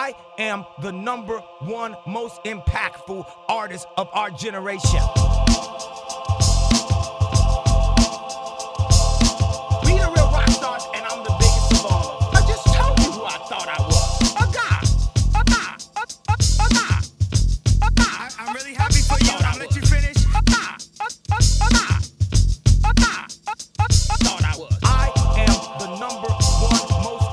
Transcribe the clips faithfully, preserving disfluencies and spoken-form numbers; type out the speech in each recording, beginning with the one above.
I am the number one most impactful artist of our generation. We the real rock stars, and I'm the biggest of all of them. I just told you who I thought I was. A guy. A guy. A, a, a guy. A guy. I, I'm really happy for you. I'll let you finish. A guy. A, a, a guy. A guy. A, a, a thought I was. I am the number one most.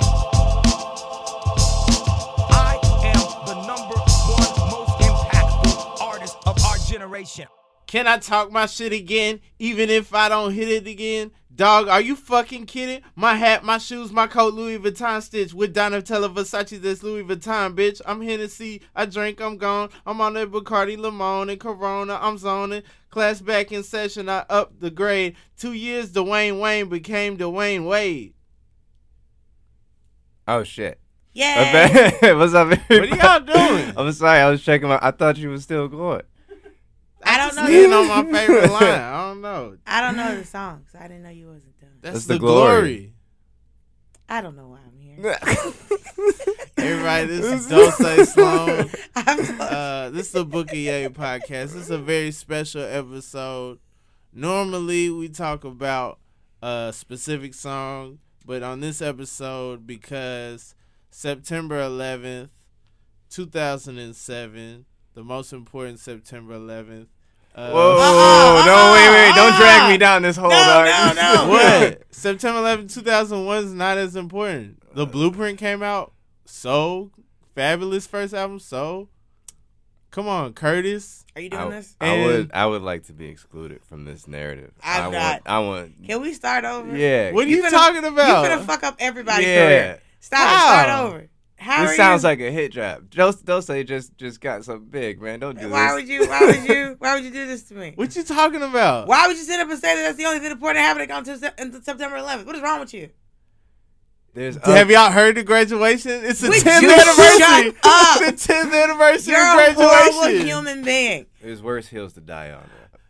I am the number one most impactful artist of our generation. Can I talk my shit again, even if I don't hit it again? Dog, are you fucking kidding? My hat, my shoes, my coat, Louis Vuitton stitch with Donatella Versace, that's Louis Vuitton, bitch. I'm Hennessy, I drink, I'm gone. I'm on that Bacardi Limon and Corona, I'm zoning. Class back in session, I upped the grade. Two years, Dwayne Wayne became Dwayne Wade. Oh, shit. Yay! What's up, everybody? What are y'all doing? I'm sorry, I was checking my... I thought you was still going. I don't know. Lean on my favorite line. I don't know. I don't know the songs. I didn't know you wasn't done. That's, That's the, the glory. glory. I don't know why I'm here. Everybody, this is Don't Say Sloan. I'm so- Uh, this is the Bookie Yay podcast. This is a very special episode. Normally, we talk about a specific song, but on this episode, because September eleventh, two thousand seven, the most important September eleventh. Uh, Whoa, Uh-uh, no, wait, wait. Don't uh-uh. drag me down this hole, No, dog. no, no. What? September eleventh, two thousand one is not as important. The Blueprint came out. So fabulous first album. So come on, Curtis. Are you doing I, this? I And- would I would like to be excluded from this narrative. I'm I not. Want, I want. Can we start over? Yeah. What are you, finna- talking about? You finna fuck up everybody's Yeah. career. Stop. How? Start over. How This are sounds you? like a hit drop. Don't don't say just just got something big, man. Don't do Why this. would you? Why would you? Why would you do this to me? What you talking about? Why would you sit up and say that that's the only thing important happening until Se- until September eleventh? What is wrong with you? There's Have y'all heard the graduation? It's the Would tenth you anniversary. shut up? It's the tenth anniversary You're of a horrible graduation. human being. There's worse hills to die on.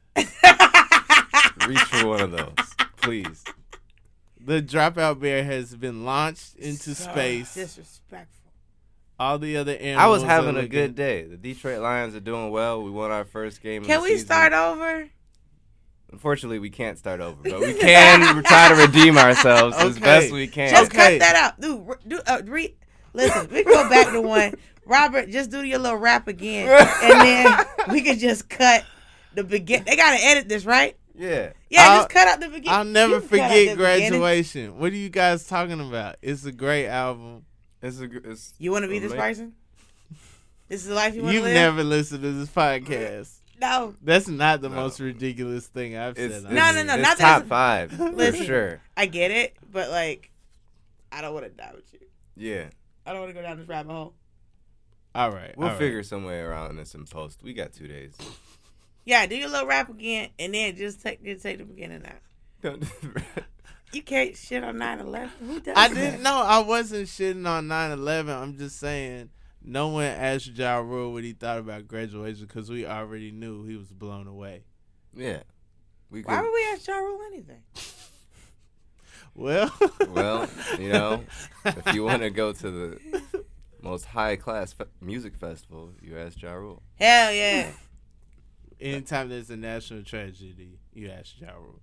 Reach for one of those, please. The Dropout Bear has been launched into So space. Disrespectful. All the other animals I was are having a looking- good day. The Detroit Lions are doing well. We won our first game. of Can the we season. start over? Unfortunately, we can't start over, but we can try to redeem ourselves as Okay. best we can. Just Okay. cut that out. Do do uh, re- listen. We can go back to one. Robert, just do your little rap again, and then we can just cut the begin. They gotta edit this, right? Yeah. Yeah, I'll- just cut out the beginning. I'll never You can cut out forget the beginning. graduation. What are you guys talking about? It's a great album. It's a, it's You want to be this ama- person? This is the life you want to You've live? never listened to this podcast. No. That's not the No. most ridiculous thing I've It's, said. it's, No, no, no, It's not that top it's- five for Listen. sure. I get it, but like, I don't want to die with you. Yeah. I don't want to go down this rabbit hole. All right, We'll all right. figure some way around this in post. We got two days. Yeah, do your little rap again, and then just take just take the beginning out. Don't do that. You can't shit on nine eleven. Who does I that? didn't know. I wasn't shitting on nine eleven. I'm just saying no one asked Ja Rule what he thought about graduation because we already knew he was blown away. Yeah. We Why could, would we ask Ja Rule anything? Well, well, you know, if you want to go to the most high class fe- music festival, you ask Ja Rule. Hell yeah. anytime there's a national tragedy, you ask Ja Rule.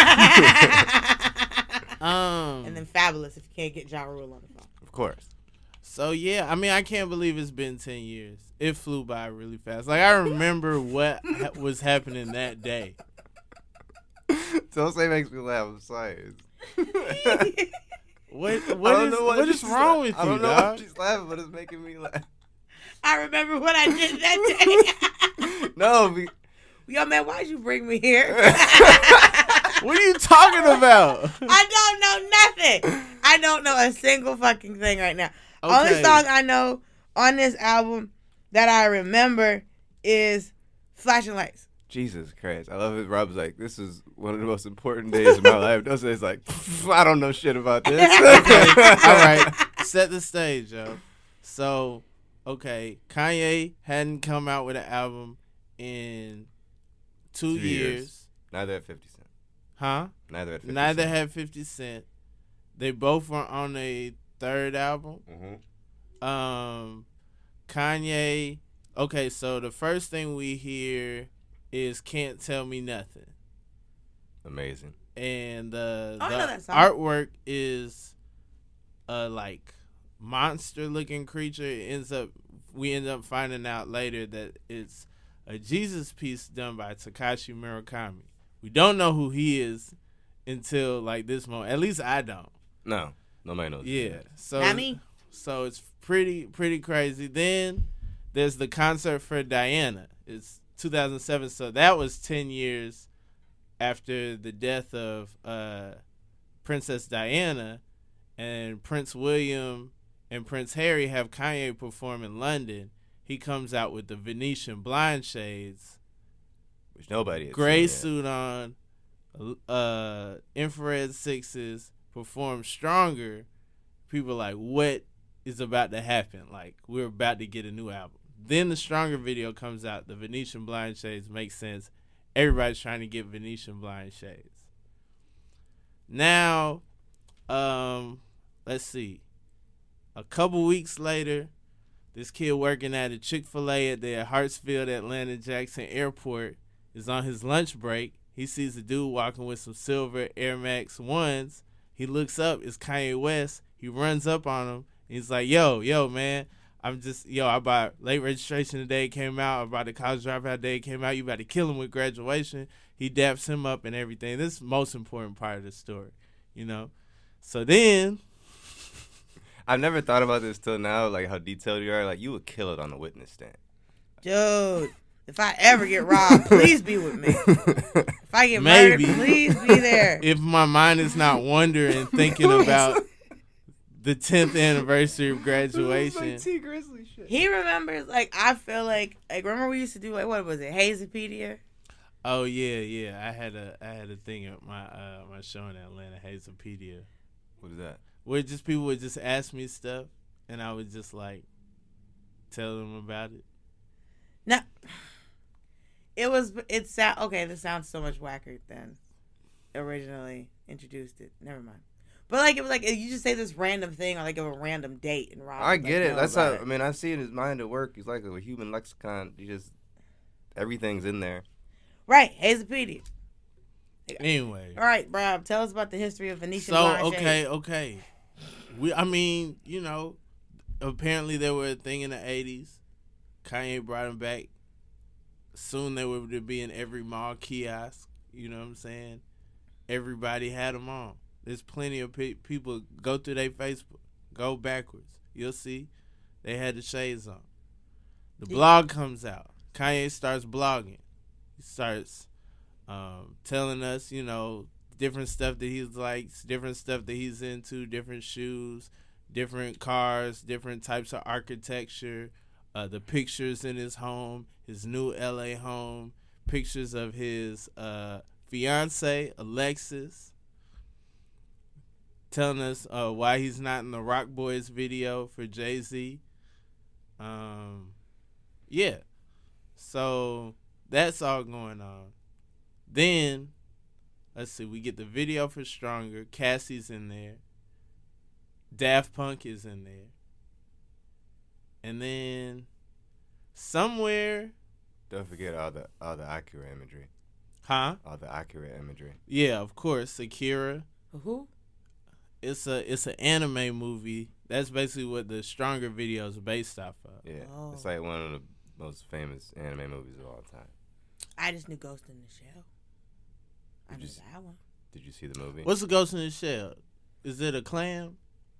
Um, And then Fabulous if you can't get Ja Rule on the phone. Of course. So yeah, I mean, I can't believe it's been ten years. It flew by really fast. Like I remember what ha- was happening that day. Don't say makes me laugh. I'm sorry. What? I What don't is? know What is she's wrong la- with I you, don't know dog? why she's laughing, but it's making me laugh. I remember what I did that day. No, be- Yo, man, why'd you bring me here? What are you talking about? I don't know nothing. I don't know a single fucking thing right now. Only Okay. song I know on this album that I remember is Flashing Lights. Jesus Christ. I love it. Rob's like, this is one of the most important days of my life. Don't say it's like, I don't know shit about this. All right, set the stage, yo. So, okay, Kanye hadn't come out with an album in two, Two years. years. Neither at fifty Cent. Huh? Neither at fifty Neither Cent. had fifty Cent. They both were on a third album. Mm-hmm. Um, Kanye. Okay, so the first thing we hear is "Can't Tell Me Nothing," Amazing. and uh, I know the that song. artwork is a like monster-looking creature. It ends up we end up finding out later that it's a Jesus piece done by Takashi Murakami. We don't know who he is until like this moment. At least I don't. No, nobody knows. Yeah. So Not me. so it's pretty pretty crazy. Then there's the concert for Diana. It's two thousand seven, so that was ten years after the death of uh, Princess Diana, and Prince William and Prince Harry have Kanye perform in London. He comes out with the Venetian blind shades, Which nobody has gray seen yet. suit on, uh, infrared sixes, perform Stronger. People are like, what is about to happen? Like, we're about to get a new album. Then the Stronger video comes out. The Venetian blind shades makes sense. Everybody's trying to get Venetian blind shades. Now, um, let's see. A couple weeks later, this kid working at a Chick-fil-A at the Hartsfield Atlanta Jackson Airport is on his lunch break. He sees a dude walking with some silver Air Max ones. He looks up. It's Kanye West. He runs up on him. He's like, yo, yo, man. I'm just, yo, I bought late registration today came out. I bought the college dropout day came out. You about to kill him with graduation. He daps him up and everything. This is the most important part of the story, you know? So then... I've never thought about this till now, like how detailed you are. Like, you would kill it on the witness stand. Dude, if I ever get robbed, please be with me. If I get Maybe. murdered, please be there. If my mind is not wandering thinking about the tenth anniversary of graduation. T Grizzly shit. He remembers, like, I feel like, like, remember we used to do, like, what was it, Hazypedia? Oh yeah, yeah. I had a I had a thing at my uh my show in Atlanta, Hazelpedia, What is that? where just people would just ask me stuff and I would just like tell them about it. No. It was, it sound, okay, this sounds so much whacker than originally introduced it. Never mind. But, like, it was like, you just say this random thing on, like, a random date and rob. I get like, it. That's about how. I mean, I see in his mind at work. He's like a human lexicon. He just everything's in there. Right, Hazypedia. Anyway. All right, Rob, tell us about the history of Venetian So blind okay, shades. okay. We I mean, you know, apparently they were a thing in the eighties. Kanye brought them back. Soon they were to be in every mall kiosk. You know what I'm saying? Everybody had them on. There's plenty of pe- people. Go through their Facebook. Go backwards. You'll see. They had the shades on. The blog comes out. Kanye starts blogging. He starts um, telling us, you know, different stuff that he likes, different stuff that he's into, different shoes, different cars, different types of architecture, uh, the pictures in his home, his new L A home, pictures of his uh, fiance, Alexis, telling us uh, why he's not in the Rock Boys video for Jay-Z. Um, yeah. So that's all going on. Then, let's see, we get the video for Stronger. Cassie's in there. Daft Punk is in there. And then somewhere, Don't forget all the all the accurate imagery. huh? All the accurate imagery. Yeah, of course, Akira. Who? It's a it's an anime movie. That's basically what the Stronger video is based off of. Yeah, Oh. it's like one of the most famous anime movies of all time. I just knew Ghost in the Shell. I Did knew you s- that one. Did you see the movie? What's the Ghost in the Shell? Is it a clam?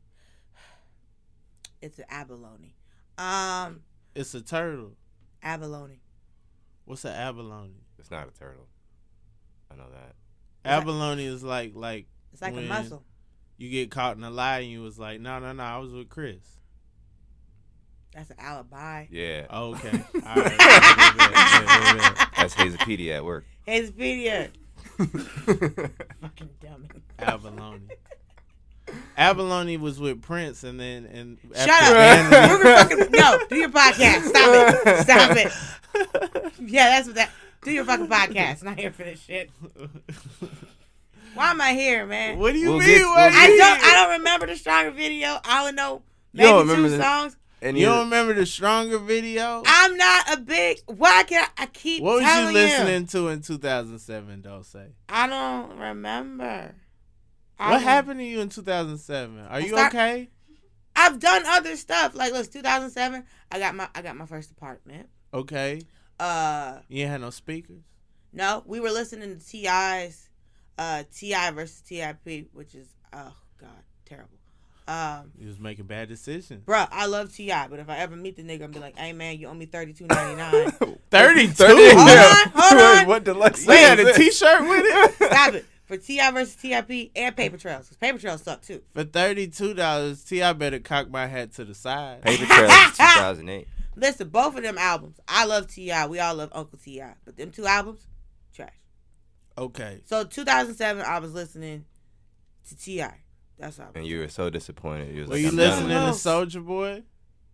It's an abalone. Um, It's a turtle. abalone. What's an abalone? It's not a turtle. I know that. that- Abalone is like like It's like when a mussel. you get caught in a lie and you was like, no, no, no, I was with Chris. That's an alibi. Yeah. Oh, okay. All right. Yeah, yeah, yeah. That's Hazypedia at work. Hazypedia. Fucking dummy. Abalone. Abalone was with Prince, and then and Shut after up. Vanity- Ruben fucking, no, do your podcast. Stop it. Stop it. Yeah, that's what that. Do your fucking podcast. I'm not here for this shit. Why am I here, man? What do you We'll mean? get- Why we'll you I here? don't. I don't remember the Stronger video. I only know You don't maybe remember two the- songs. And You you don't remember the Stronger video? I'm not a big. Why can I, I keep What was telling you listening to in two thousand seven, don't say? I don't remember. I What don't- happened to you in two thousand seven? Are I you start- okay? I've done other stuff. Like, look, two thousand seven. I got my I got my first apartment. Okay. Uh, You ain't had no speakers? no, we were listening to T I's uh T I versus T I P, which is oh god, terrible. Um, You was making bad decisions. bruh, I love T I, but if I ever meet the nigga, I'm be like, hey man, you owe me thirty-two ninety-nine. thirty-two? thirty Hold on, hold on. What deluxe? You had a is this? t-shirt with it? Stop it. For T I versus T I P and Paper Trails, because Paper Trails suck too. For thirty-two dollars, T I better cock my hat to the side. Paper Trail is two thousand eight. Listen, both of them albums, I love T I. We all love Uncle T I, but them two albums, trash. Okay. So two thousand seven, I was listening to T I. That's all. And you were so disappointed. You was Were like, you I'm done listening with to this. Soldier Boy?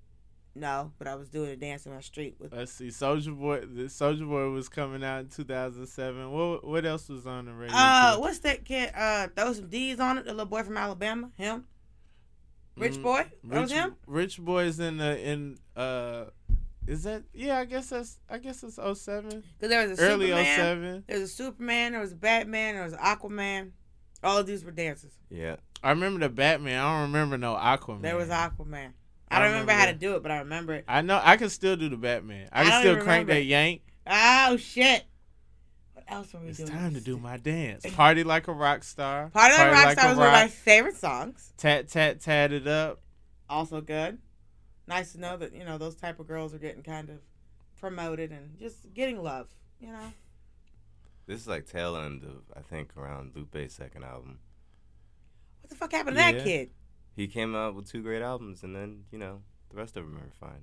No, but I was doing a dance in my street with. Let's see. Soldier Boy. The Soldier Boy was coming out in two thousand seven. What What else was on the radio? Uh, too? what's that kid? Uh, throw some D's on it. The little boy from Alabama. Him. Rich Mm, boy. That was Rich, him. Rich Boy's in the in uh, is that yeah? I guess that's I guess it's oh seven. Because there was a Early oh Superman. seven. There was a Superman. There was a Batman. There was an Aquaman. All of these were dancers. Yeah. I remember the Batman. I don't remember no Aquaman. There was Aquaman. I I don't remember how to remember do it, but I remember it. I know I can still do the Batman. I I can don't still even crank remember that it. yank. Oh shit! What else were we It's doing? time to do my dance. Party like a rock star. Party Like a Rockstar Like a was one of my Rock. favorite songs. Tat tat tat it up. Also good. Nice to know that you know those type of girls are getting kind of promoted and just getting love. You know. This is like tail end of, I think, around Lupe's second album. What the fuck happened to Yeah. that kid? He came out with two great albums, and then, you know, the rest of them are fine.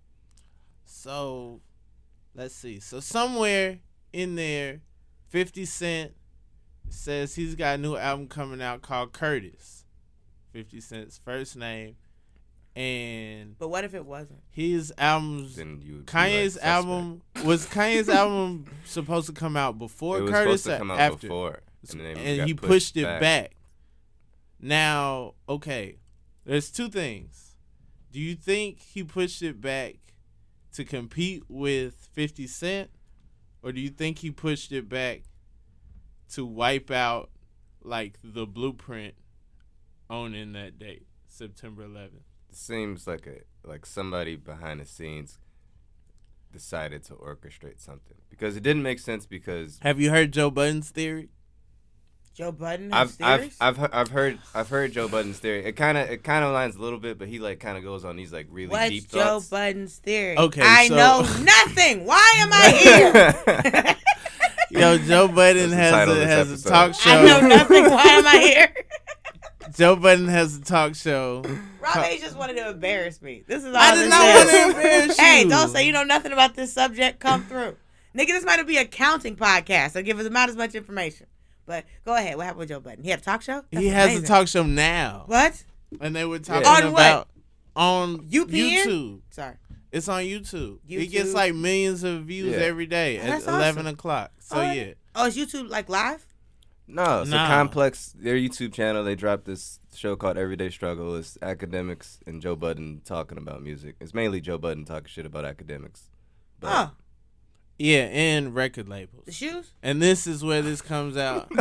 So, let's see. So somewhere in there, fifty Cent says he's got a new album coming out called Curtis. fifty Cent's first name. And But what if it wasn't? his albums, Then you would be Kanye's like, album, was Kanye's album supposed to come out before It was Curtis supposed to or come out after? before, and, then it and got he pushed it back. back. Now, okay, there's two things. Do you think he pushed it back to compete with fifty Cent, or do you think he pushed it back to wipe out like the Blueprint owning that date, September eleventh? Seems like a like somebody behind the scenes decided to orchestrate something, because it didn't make sense. Because Have you heard Joe Budden's theory? Joe Budden I've has I've theories? I've he- I've heard I've heard Joe Budden's theory. It kind of it kind of aligns a little bit, but he like kind of goes on these like really What's deep Joe thoughts. Budden's theory? Okay, I so- know nothing. Why am I here? Yo, Joe Budden That's the has title a, of this has a episode. talk show. I know nothing. Why am I here? Joe Budden has a talk show. Rob H just wanted to embarrass me. This is all I this did not is. want to embarrass you. Hey, don't say you know nothing about this subject. Come through. Nigga, this might be a counting podcast. So give us about as much information. But go ahead. What happened with Joe Budden? He had a talk show? That's He has amazing. a talk show now. What? And they were talking On what? about on U P N? YouTube. Sorry. It's on YouTube. It YouTube? gets like millions of views Yeah. every day Oh, at that's eleven awesome. o'clock. So Oh, yeah. Oh, is YouTube like live? No, it's Nah. a Complex, their YouTube channel. They dropped this show called Everyday Struggle. It's academics and Joe Budden talking about music. It's mainly Joe Budden talking shit about academics. But Oh, Yeah, and record the labels. shoes? And this is where this comes out.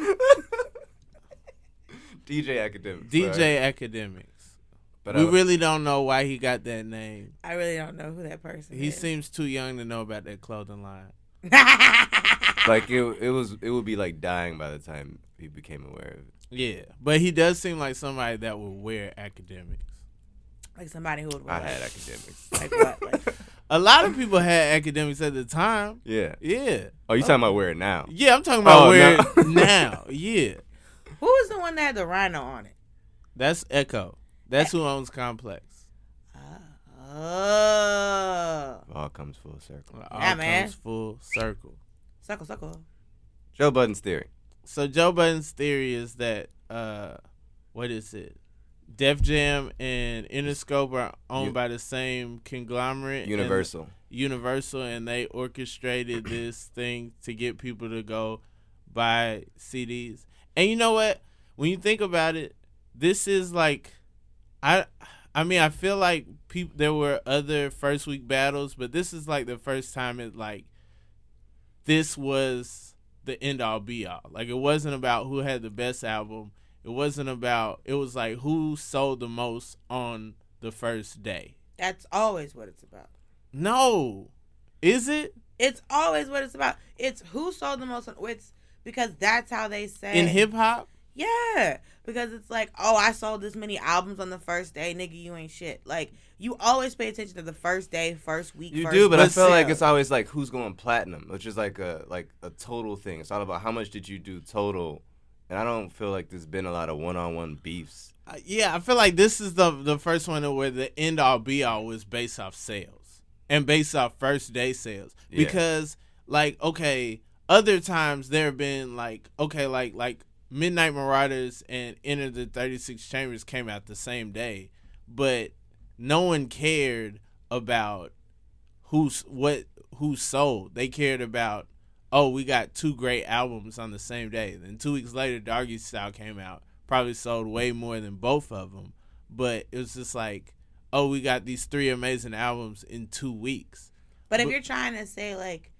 D J Academics. D J sorry. Academics. But We I- really don't know why he got that name. I really don't know who that person He is. seems too young to know about that clothing line. like it, it was it would be like dying by the time he became aware of it. Yeah, but he does seem like somebody that would wear academics. Like somebody who would I wear had like, academics. like what? Like, A lot of people had academics at the time. Yeah. Yeah. Oh, you talking about wear it now? Yeah, I'm talking about Oh, wear no. it now. Yeah. who was the one that had the rhino on it? That's Echo. That's who owns Complex. Oh. All comes full circle. All Yeah, man. comes full circle. Suckle, suckle. Joe Budden's theory. So Joe Budden's theory is that uh, what is it? Def Jam and Interscope are owned U- by the same conglomerate, and- Universal. Universal, and they orchestrated this thing to get people to go buy C Ds. And you know what? When you think about it, this is like, I I mean, I feel like people there were other first week battles, but this is like the first time it like this was the end all be all. Like it wasn't about who had the best album. It wasn't about. It was like who sold the most on the first day. That's always what it's about. No, is it? It's always what it's about. It's who sold the most. It's because that's how they say In hip hop. Yeah, because it's like, oh, I sold this many albums on the first day, nigga, you ain't shit. Like, you always pay attention to the first day, first week. You first do, but I month feel like sale. it's always like who's going platinum, which is like a like a total thing. It's all about how much did you do total, and I don't feel like there's been a lot of one-on-one beefs. Uh, yeah, I feel like this is the the first one where the end all be all was based off sales and based off first day sales. Yeah. Because like okay, other times there have been like okay, like like Midnight Marauders and Enter the thirty-six Chambers came out the same day, but no one cared about who's what who sold. They cared about oh, we got two great albums on the same day. Then two weeks later, Doggy Style came out. Probably sold way more than both of them. But it was just like, oh, we got these three amazing albums in two weeks. But if But- you're trying to say, like,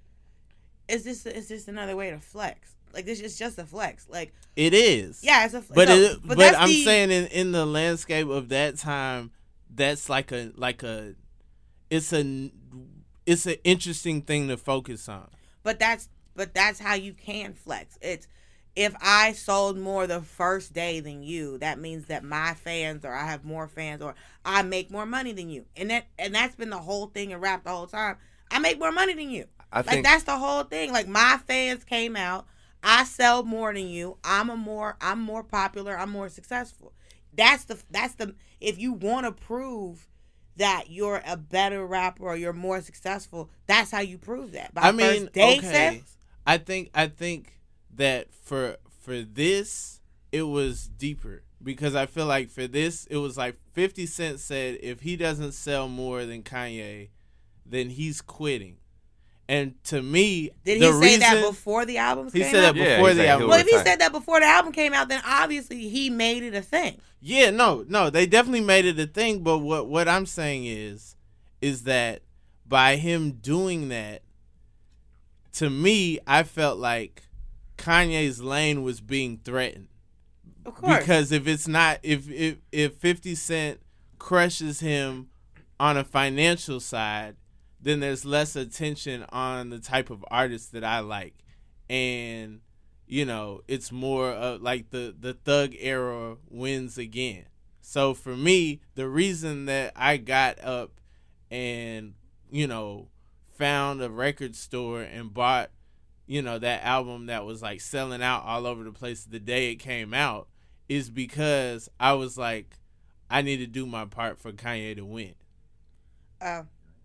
is this is this another way to flex? Like, this is just a flex. Like, It is. yeah, it's a flex. But no, it, but, that's I'm the- saying in, in the landscape of that time, that's like a like a it's a it's an interesting thing to focus on. But that's but that's how you can flex. It's if I sold more the first day than you, that means that my fans or I have more fans or I make more money than you. And that and that's been the whole thing in rap the whole time. I make more money than you. I Like think that's the whole thing. Like my fans came out, I sell more than you. I'm a more I'm more popular, I'm more successful. That's the that's the if you want to prove that you're a better rapper or you're more successful, that's how you prove that. By I mean, first day okay. sales. I think I think that for for this it was deeper because I feel like for this it was like fifty Cent said if he doesn't sell more than Kanye, then he's quitting. And to me, Did he the say reason, that before the albums he came said out? that Yeah, before he's the like, album. he'll Well, if he retire. said that before the album came out, then obviously he made it a thing. Yeah, no, no, they definitely made it a thing. But what what I'm saying is, is that by him doing that, to me, I felt like Kanye's lane was being threatened. Of course. Because if it's not, if if if fifty Cent crushes him on a financial side, then there's less attention on the type of artist that I like, and you know it's more uh, like the the thug era wins again. So for me, the reason that I got up and you know found a record store and bought you know that album that was like selling out all over the place the day it came out is because I was like, I need to do my part for Kanye to win. Uh,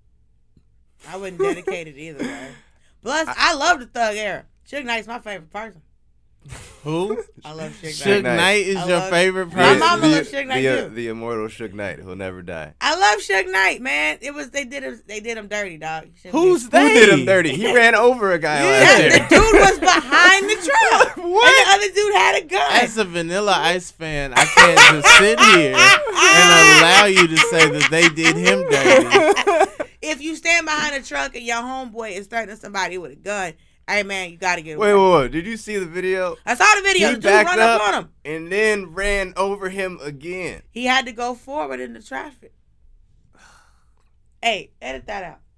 I wouldn't dedicate it either way. Plus, I, love the thug era. Suge Knight's my favorite person. Who? I love Suge Suge Knight. Knight is I your love- favorite My person? mama the, loves Suge Knight the, uh, too. the immortal Suge Knight who'll never die. I love Suge Knight, man. It was they did him they did him dirty, dog. Suge Who's Knight. they? Who did him dirty? He ran over a guy Yeah. last The year. dude was behind the truck. What? And the other dude had a gun. As a Vanilla Ice fan, I can't just sit here and allow you to say that they did him dirty. If you stand behind a truck and your homeboy is threatening somebody with a gun, hey man, you gotta get away. Wait, wait, wait. Did you see the video? I saw the video. He The dude backed run up up on him. and then ran over him again. He had to go forward in the traffic. Hey, edit that out.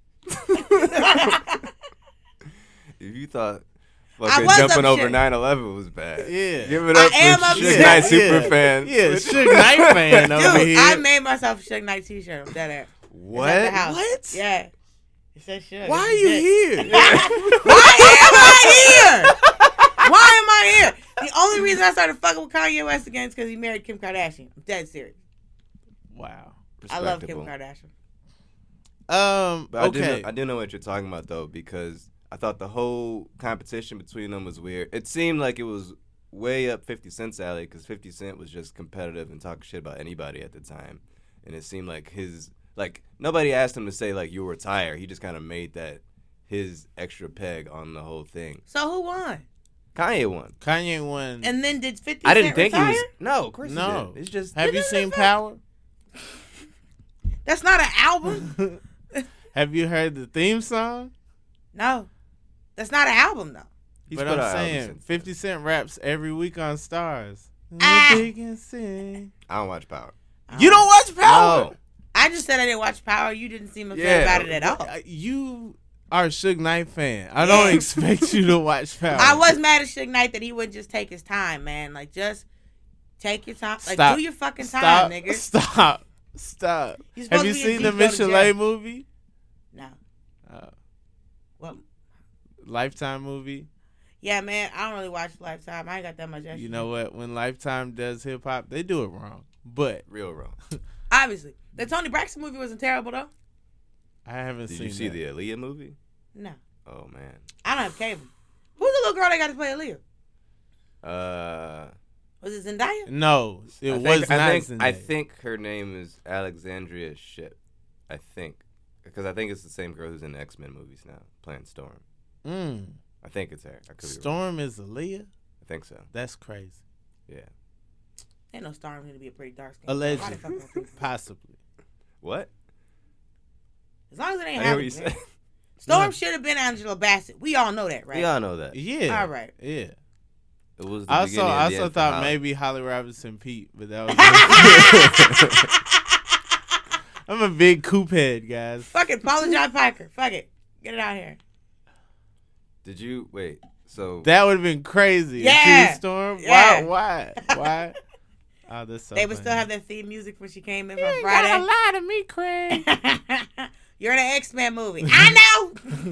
If you thought I fucking was jumping up over shit. nine eleven was bad, Yeah. give it I up am for up Suge shit. Knight super yeah. fan. Yeah, Suge Knight fan over Dude, here. I made myself a Suge Knight t-shirt. I'm dead ass. It's at the What? house. What? Yeah. It says Suge. Why are It's you legit. here? Why am I here? Why am I here? The only reason I started fucking with Kanye West again is because he married Kim Kardashian. I'm dead serious. Wow. I love Kim Respectable. Kardashian. Um. But I do okay. know, I do know what you're talking about though, because I thought the whole competition between them was weird. It seemed like it was way up fifty Cent's alley because fifty Cent was just competitive and talking shit about anybody at the time, and it seemed like his like nobody asked him to say like you retire. He just kind of made that his extra peg on the whole thing. So who won? Kanye won. Kanye won. And then did fifty I didn't Cent think retire? he was. No, of course No. he did. It's just Have you Did seen it? Power? That's not an album. Have you heard the theme song? No, that's not an album though. He's But put I'm out albums saying, since fifty Cent raps every week on Stars. Ah. They can sing. I don't watch Power. You don't watch Power? No. I just said I didn't watch Power. You didn't seem upset Yeah. about it at all. Uh, You are a Suge Knight fan. I don't Yeah. expect you to watch Power. I was mad at Suge Knight that he wouldn't just take his time, man. Like, just take your time. Like, Stop. do your fucking Stop. time, nigga. Stop. Stop. You're supposed Have you to be a seen the G, go to Michelet jail. movie? No. Uh, Well, Lifetime movie. yeah, man. I don't really watch Lifetime. I ain't got that much extra. You know what? When Lifetime does hip hop, they do it wrong. But Real wrong. Obviously. The Tony Braxton movie wasn't terrible, though. I haven't Did seen you see that. the Aaliyah movie? No. Oh man. I don't have cable. Who's the little girl that got to play Aaliyah? Uh, Was it Zendaya? No, it I was think, not I think, Zendaya. I think her name is Alexandria Shipp. I think because I think it's the same girl who's in the X Men movies now, playing Storm. Mm. I think it's her. I could be wrong. Storm is Aaliyah? I think so. That's crazy. Yeah. Ain't no Storm going to be a pretty dark skin. Allegedly. Why the fuck would- Possibly. What? As long as it ain't I hear what you happening. said. Storm Yeah. should have been Angela Bassett. We all know that, right? We all know that. Yeah. All right. Yeah. It was the I also, beginning of I the also end for thought Holly. maybe Holly Robinson Pete, but that was. I'm a big coop head, guys. Fuck it. Paula John Piker. Fuck it. Get it out here. Did you wait? So That would have been crazy. Yeah. If she was Storm. Yeah. Why? Why? Why? Oh, that's so They would funny. still have that theme music when she came in You on ain't gotta Friday. lie to me, Craig. You're in an X-Men movie. I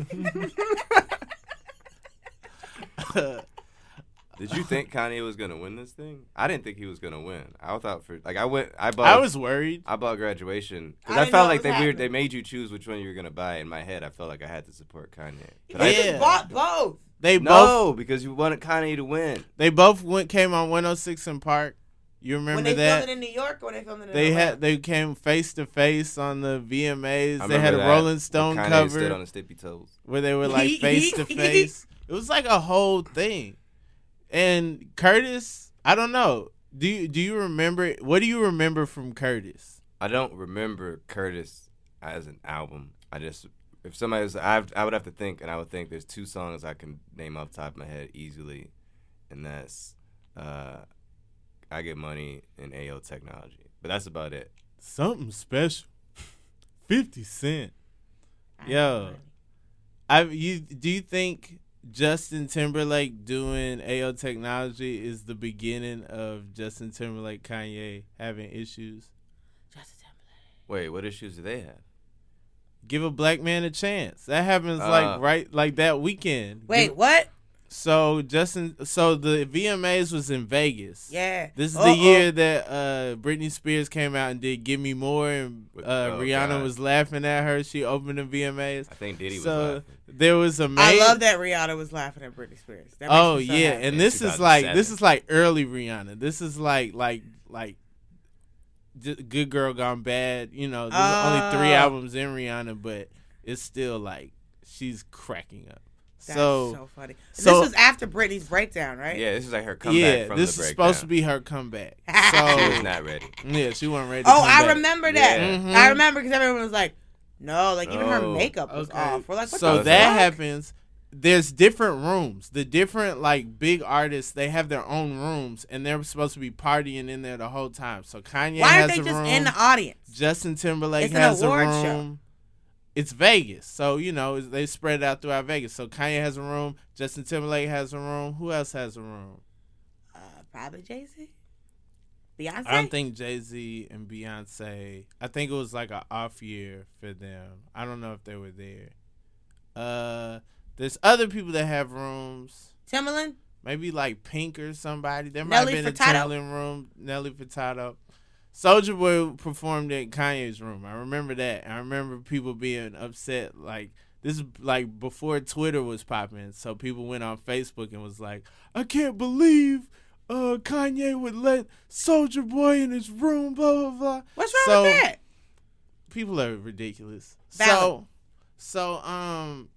know. did you think Kanye was gonna win this thing? I didn't think he was gonna win. I thought for like I went. I bought. I was worried. I bought Graduation because I I, didn't felt know like it they was weird. They happening. made you choose which one you were gonna buy. In my head, I felt like I had to support Kanye. But You I, Yeah. just bought both. They both no, because you wanted Kanye to win. they both went came on one oh six in Park. You remember When they that? filmed it in New York or when they filmed it in They Atlanta? had they came face to face on the V M As. I They had a remember that, Rolling when Stone Kanye cover stood on his tippy toes. where they were like face to face. It was like a whole thing. And Curtis, I don't know. Do you do you remember what do you remember from Curtis? I don't remember Curtis as an album. I just if somebody was I I would have to think, and I would think there's two songs I can name off the top of my head easily, and that's uh, I Get Money and A O Technology. But that's about it. Something special. fifty Cent. I Yo. know. I you do you think Justin Timberlake doing A O Technology is the beginning of Justin Timberlake Kanye having issues? Justin Timberlake. Wait, what issues do they have? Give a black man a chance. That happens Uh, like right like that weekend. Wait, Give- what? So Justin, so the V M As was in Vegas. Yeah. This is Uh-oh. the year that uh, Britney Spears came out and did "Give Me More," and uh, Oh, Rihanna God. was laughing at her. She opened the V M As. I think Diddy was So laughing. there was a main. I love that Rihanna was laughing at Britney Spears. That makes Oh me so yeah, happy. and In this is like this two thousand seven. is like early Rihanna. This is like like like J- Good Girl Gone Bad. You know, there's only three Oh. albums in Rihanna, but it's still like she's cracking up. That's so so, funny. And so- this was after Britney's breakdown, right? Yeah, this is like her comeback yeah, from this the is breakdown. supposed to be her comeback. She was So not ready. yeah, she wasn't ready. To Oh, come I back. remember that. Yeah. Mhm. I remember because everyone was like, "No, like even her No. makeup was Okay. off." We're like, "What so the that fuck?" happens. There's different rooms. The different like big artists, they have their own rooms, and they're supposed to be partying in there the whole time. So Kanye Why has aren't they a just room. in the audience? Justin Timberlake It's an has a award room. show. It's Vegas, so you know they spread it out throughout Vegas. So Kanye has a room. Justin Timberlake has a room. Who else has a room? Uh, probably Jay Z, Beyonce. I don't think Jay Z and Beyonce. I think it was like an off year for them. I don't know if they were there. Uh, there's other people that have rooms. Timbaland. Maybe like Pink or somebody. There might Nelly have been Furtado. a Timberland room. Nelly Furtado. Soulja Boy performed at Kanye's room. I remember that. I remember people being upset. Like this is like before Twitter was popping, so people went on Facebook and was like, "I can't believe uh, Kanye would let Soulja Boy in his room." Blah blah blah. What's wrong So, with that? People are ridiculous. Valid. So, so um,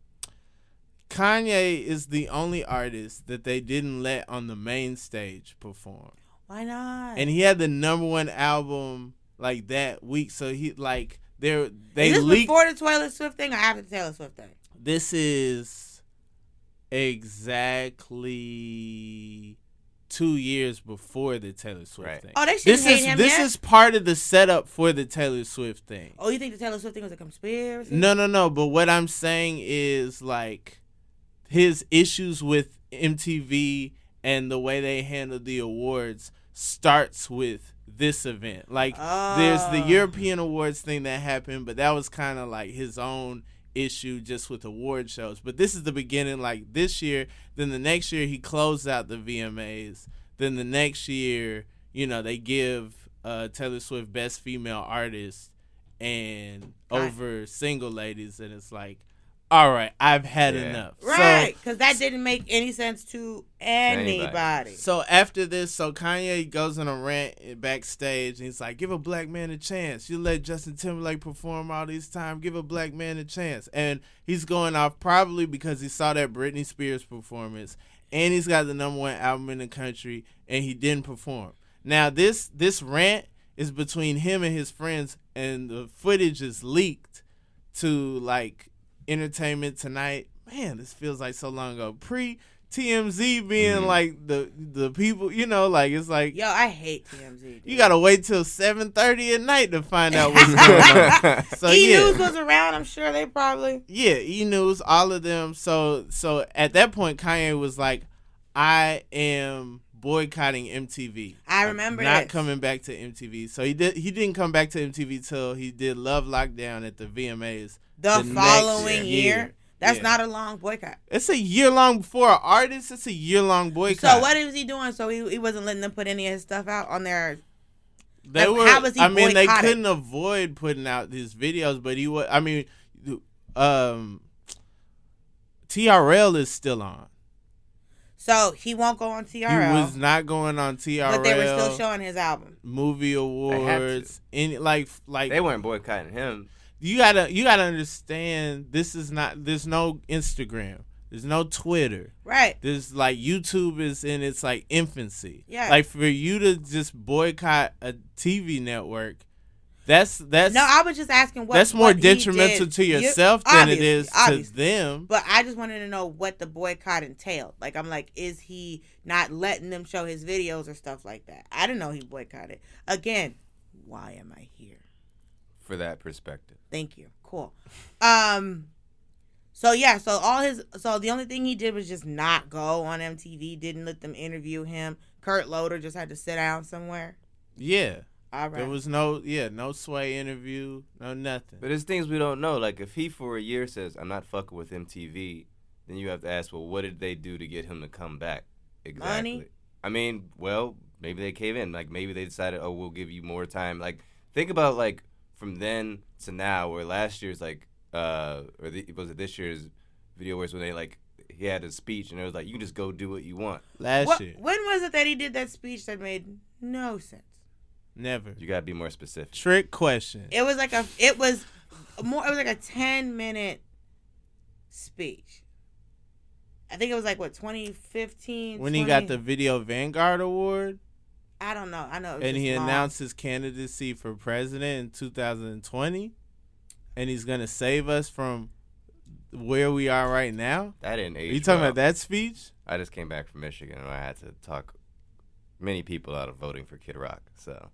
Kanye is the only artist that they didn't let on the main stage perform. Why not? And he had the number one album like that week. So he like they they Is this leaked. before the Taylor Swift thing or after the Taylor Swift thing? This is exactly two years before the Taylor Swift Right. thing. Oh, they should This hate is him this yet? is part of the setup for the Taylor Swift thing. Oh, you think the Taylor Swift thing was a conspiracy? No, no, no. But what I'm saying is like his issues with M T V and the way they handle the awards starts with this event. Like there's the Oh. European awards thing that happened, but that was kind of like his own issue just with award shows. But this is the beginning. Like this year, then the next year he closed out the V M As. Then the next year, you know, they give uh, Taylor Swift Best Female Artist and Right. over Single Ladies, and it's like, all right, I've had Yeah. enough. Right, because that didn't make any sense to anybody. Anybody. So, so after this, so Kanye goes on a rant backstage, and he's like, give a black man a chance. You let Justin Timberlake perform all this time. Give a black man a chance. And he's going off probably because he saw that Britney Spears performance, and he's got the number one album in the country, and he didn't perform. Now, this this rant is between him and his friends, and the footage is leaked to, like, Entertainment Tonight. Man, this feels like so long ago. Pre T M Z being Mhm. like the the people, you know, like it's like Yo, I hate T M Z. Dude. you gotta wait till seven thirty at night to find out what's going on. So E yeah, News was around. I'm sure they probably. yeah, E News, all of them. So so at that point, Kanye was like, I am boycotting M T V. I I'm remember not this. coming back to M T V. So he did. He didn't come back to M T V till he did Love Lockdown at the V M As. The, the next following year. year. That's Yeah. not a long boycott. It's a year long for an artist. It's a year long boycott. So what was he doing? So he, he wasn't letting them put any of his stuff out on their. They Like, were. how was he I mean, they boycotted? couldn't avoid putting out his videos, but he was. I mean, um, T R L is still on. So he won't go on T R He L. was not going on T R L. But they were still showing his album. movie awards. Any like like They weren't boycotting him. you gotta you gotta understand. This is not. There's no Instagram. There's no Twitter. Right. There's like YouTube is in its like infancy. Yeah. Like for you to just boycott a T V network, that's that's No, I was just asking what. that's more what he detrimental did. to You- yourself than it obviously, is obviously. to them. But I just wanted to know what the boycott entailed. Like, I'm like, is he not letting them show his videos or stuff like that? I didn't know he boycotted. Again, why am I here? For that perspective. Thank you. Cool. Um. So yeah. So all his. So the only thing he did was just not go on M T V. Didn't let them interview him. Kurt Loder just had to sit down somewhere. Yeah. All right. There was no yeah, no Sway interview, no nothing. But there's things we don't know. Like if he for a year says I'm not fucking with M T V, then you have to ask, well, what did they do to get him to come back? Exactly. Money? I mean, well, maybe they cave in. Like maybe they decided, oh, we'll give you more time. Like think about like from then to now, where last year's like, uh, or the, was it this year's video where it's when they like he had a speech and it was like you can just go do what you want. Last What, year. when was it that he did that speech that made no sense? Never. You gotta be more specific. Trick question. It was like a. It was more. It was like a ten minute speech. I think it was like what twenty fifteen. When he got the Video Vanguard Award I don't know. I know. It was and just he long. announced his candidacy for president in two thousand twenty and he's gonna save us from where we are right now. That didn't age. Are you talking well. about that speech? I just came back from Michigan and I had to talk many people out of voting for Kid Rock. So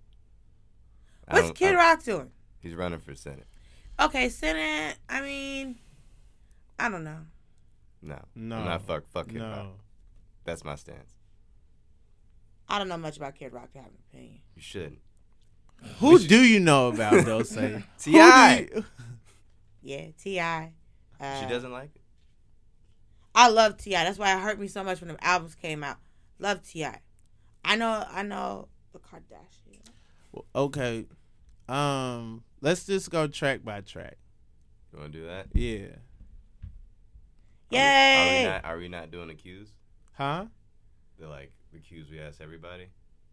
I What's don't- Kid I- Rock doing? He's running for Senate. Okay, Senate. I mean, I don't know. No, No. I'm not fuck fuck Kid Rock. No. That's my stance. I don't know much about Kid Rock to have an opinion. You shouldn't. Who do you know about those? Say T I Yeah, T I Uh, She doesn't like it. I love T I That's why it hurt me so much when the albums came out. Love T I I know. I know the Kardashians. Well, okay. Um, let's just go track by track. You want to do that? Yeah. Are we, are we Yay! not? Are we not doing the cues? Huh? The like the cues we ask everybody.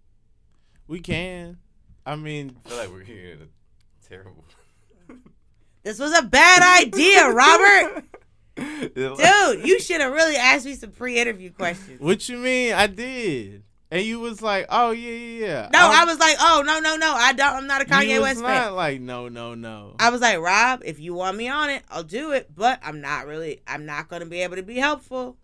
We can. I mean, I feel like we're getting a terrible. This was a bad idea, Robert. Dude, you should have really asked me some pre-interview questions. what you mean? I did. And you was like, oh, yeah, yeah, yeah. No, I'm- I was like, oh, no, no, no. I don't, I'm not a you Kanye was West not fan. like, no, no, no. I was like, Rob, if you want me on it, I'll do it. But I'm not really, I'm not going to be able to be helpful.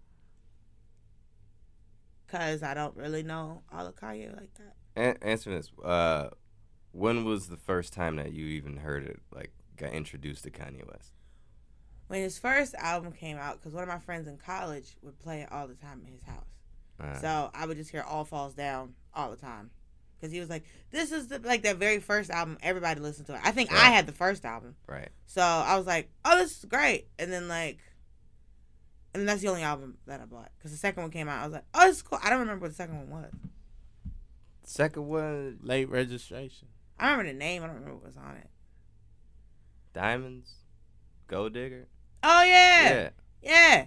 Because I don't really know all of Kanye like that. An- answer this. Uh, when was the first time that you even heard it, like, got introduced to Kanye West? When his first album came out, because one of my friends in college would play it all the time in his house. Uh, So I would just hear All Falls Down all the time. Because he was like, this is the, like that very first album. Everybody listened to it. I think I Right. had the first album. right. So I was like, oh, this is great. And then like, and then that's the only album that I bought. Because the second one came out. I was like, oh, this is cool. I don't remember what the second one was. Second one, Late registration. I remember the name. I don't remember what was on it. Diamonds, Gold Digger. Oh, yeah. Yeah. Yeah.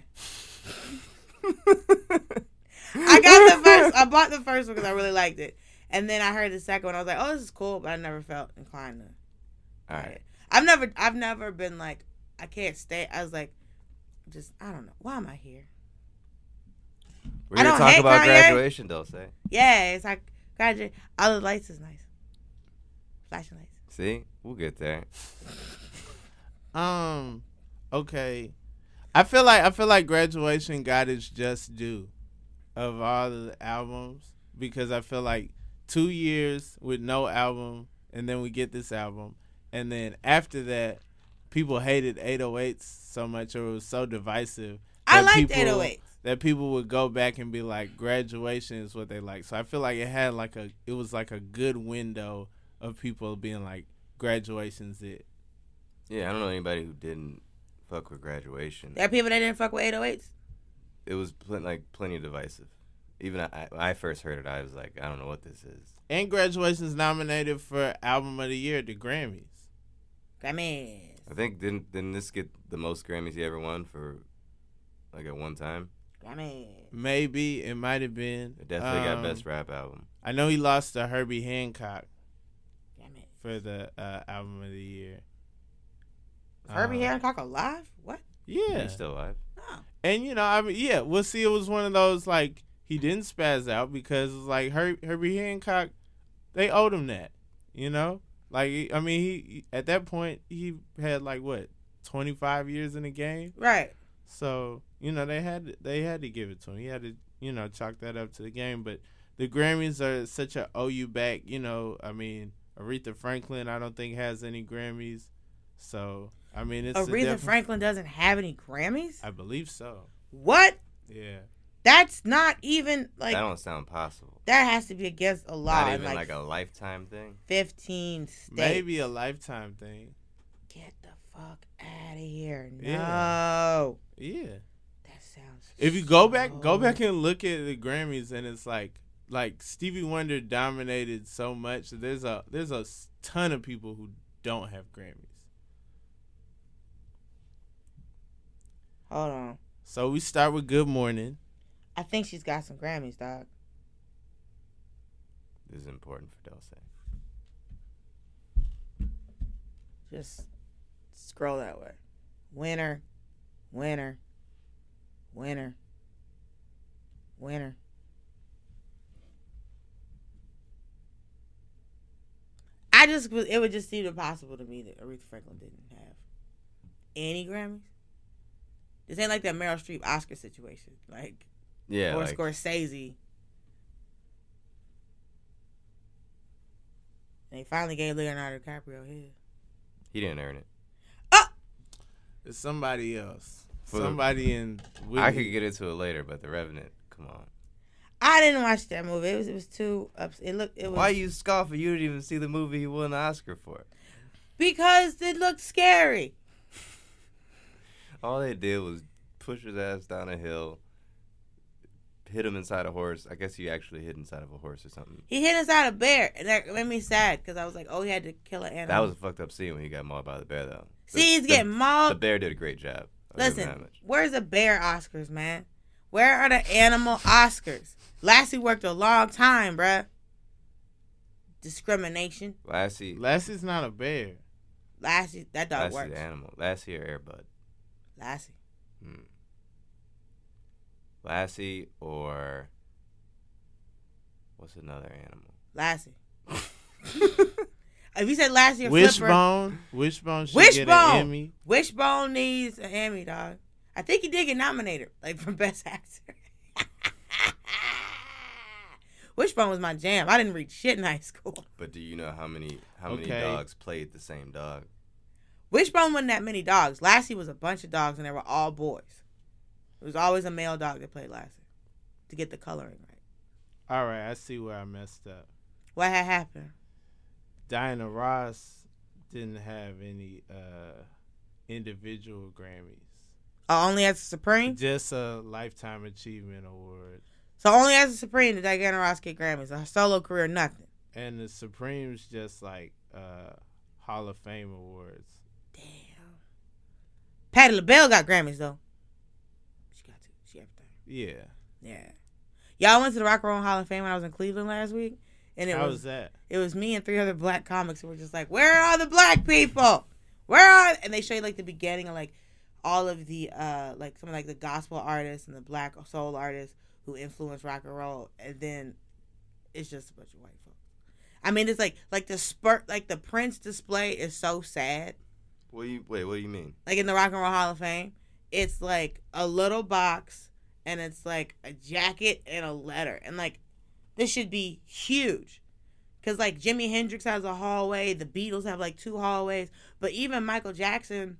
I got the first, I bought the first one because I really liked it. And then I heard the second one. I was like, oh, this is cool. But I never felt inclined to. All buy right. it. I've never, I've never been like, I can't stay. I was like, just, I don't know. Why am I here? We're I gonna don't talk hate about Kanye. graduation, Dulce. Yeah, it's like, graduate. All the lights is nice. Flashing lights. See, we'll get there. Um, okay. I feel like I feel like Graduation got its just due of all the albums because I feel like two years with no album and then we get this album and then after that people hated eight oh eights so much or it was so divisive. I that liked people- eight oh eights. That people would go back and be like, Graduation is what they like. So I feel like it had like a, it was like a good window of people being like, Graduation's it. Yeah, I don't know anybody who didn't fuck with Graduation. There are people that didn't fuck with eight oh eights. It was pl- like plenty divisive. Even I, when I first heard it, I was like, I don't know what this is. And Graduation's nominated for Album of the Year at the Grammys. Grammys. I think didn't didn't this get the most Grammys he ever won for like at one time? Grammys. Maybe it might have been. It definitely Um, got best rap album. I know he lost to Herbie Hancock Grammys. for the uh, Album of the Year. Is Herbie Uh, Hancock alive? What? Yeah. He's still alive. Oh. And you know, I mean, yeah, we'll see. It was one of those like he didn't spaz out because it was like Her- Herbie Hancock, they owed him that, you know. Like I mean, he at that point he had like what twenty five years in the game, Right. so you know they had to, they had to give it to him. He had to you know chalk that up to the game. But the Grammys are such a owe you back. You know, I mean, Aretha Franklin I don't think has any Grammys, so I mean it's a Aretha defi- Franklin doesn't have any Grammys? I believe so. What? Yeah. That's not even like that don't sound possible. that has to be against a law. Not in, even like, like, a lifetime thing. fifteen states. Maybe a lifetime thing. Get the fuck out of here. No. Yeah. Yeah. That sounds If you go back, go so- back and look at the Grammys, and it's like, like Stevie Wonder dominated so much. That there's a there's a s- ton of people who don't have Grammys. Hold on. So we start with Good Morning. I think she's got some Grammys, dog. This is important for Dulce. Just scroll that way. Winner. Winner. Winner. Winner. I just, it would just seem impossible to me that Aretha Franklin didn't have any Grammys. This ain't like that Meryl Streep Oscar situation. Like, Yeah, or like, Scorsese. They finally gave Leonardo DiCaprio his. he didn't earn it. It's somebody else. For the- somebody in. Whitney. I could get into it later, but The Revenant, come on. I didn't watch that movie. It was it was too ups. It looked it was Why you scoffing? You didn't even see the movie he won an Oscar for. because it looked scary. All they did was push his ass down a hill, hit him inside a horse. I guess he actually hit inside of a horse or something. He hit inside a bear, and that made me sad because I was like, oh, he had to kill an animal. That was a fucked up scene when he got mauled by the bear, though. The- See, he's the- getting The mauled. bear did a great job. I'll give him that Listen, much. where's the bear Oscars, man? Where are the animal Oscars? Lassie worked a long time, bruh. Discrimination. Lassie, Lassie's not a bear. Lassie, that dog Lassie's works. the animal. Lassie or Airbud? Lassie. Hmm. Lassie or What's another animal? Lassie. If you said Lassie or Flipper, Wishbone. Wishbone should Wishbone. get an Emmy. Wishbone needs an Emmy, dog. I think he did get nominated, like for Best Actor. Wishbone was my jam. I didn't read shit in high school. But do you know how many how many Okay. dogs played the same dog? Wishbone wasn't that many dogs. Lassie was a bunch of dogs, and they were all boys. It was always a male dog that played Lassie to get the coloring right. All right, I see where I messed up. What had happened? Diana Ross didn't have any uh, individual Grammys. Oh, only as a Supreme? Just a Lifetime Achievement Award. So only as a Supreme did Diana Ross get Grammys. Her solo career, nothing. And the Supreme's just like uh, Hall of Fame awards. Damn. Patti LaBelle got Grammys, though. She got two. She everything. Yeah. Yeah. Y'all went to the Rock and Roll Hall of Fame when I was in Cleveland last week. And it How was, was that? It was me and three other black comics who were just like, where are the black people? Where are... And they show you, like, the beginning of, like, all of the, uh, like, some of, like, the gospel artists and the black soul artists who influenced rock and roll. And then it's just a bunch of white folks. I mean, it's like, like the spurt, like, the Prince display is so sad. What do you wait? What do you mean? Like, in the Rock and Roll Hall of Fame, it's, like, a little box, and it's, like, a jacket and a letter. And, like, this should be huge. Because, like, Jimi Hendrix has a hallway. The Beatles have, like, two hallways. But even Michael Jackson,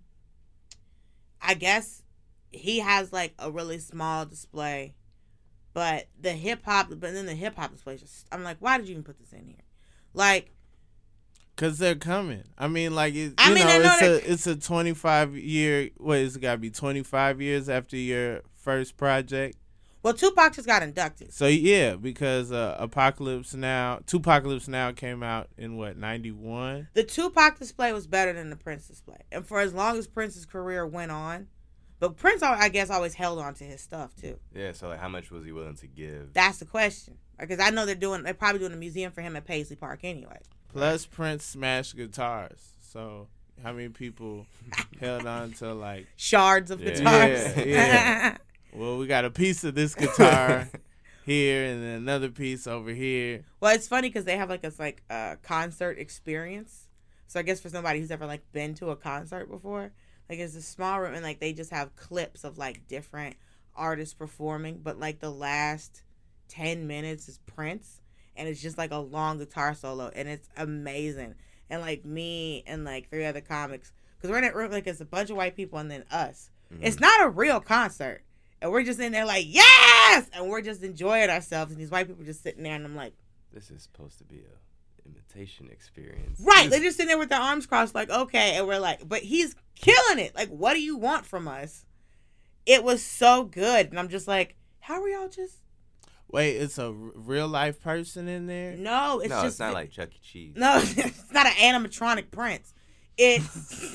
I guess he has, like, a really small display. But the hip-hop, but then the hip-hop display is just, I'm like, why did you even put this in here? Like... Because they're coming. I mean, like, it, you I mean, know, I know it's, that- a, it's a twenty-five year, what, it's got to be twenty-five years after your first project. Well, Tupac just got inducted. So, yeah, because uh, Apocalypse Now, Tupacalypse Now came out in, what, ninety-one? The Tupac display was better than the Prince display. And for as long as Prince's career went on, but Prince, I guess, always held on to his stuff, too. Yeah. So like, how much was he willing to give? That's the question. Because I know they're doing, they're probably doing a museum for him at Paisley Park anyway. Plus, Prince smashed guitars. So, how many people held on to, like, Shards of Yeah. guitars. Yeah, yeah. well, we got a piece of this guitar here and then another piece over here. Well, it's funny because they have like a like a concert experience. So I guess for somebody who's ever like been to a concert before, like it's a small room and like they just have clips of like different artists performing, but like the last ten minutes is Prince, and it's just like a long guitar solo, and it's amazing. And like me and like three other comics, because we're in that room like it's a bunch of white people and then us. Mm-hmm. It's not a real concert. And we're just in there like, yes! And we're just enjoying ourselves. And these white people just sitting there. And I'm like, This is supposed to be a imitation experience. right. They're just sitting there with their arms crossed like, okay. And we're like, but he's killing it. Like, what do you want from us? It was so good. And I'm just like, how are y'all just... Wait, it's a r- real life person in there? No, it's no, just... it's not like Chuck E. Cheese. No, it's not an animatronic Prince. It's...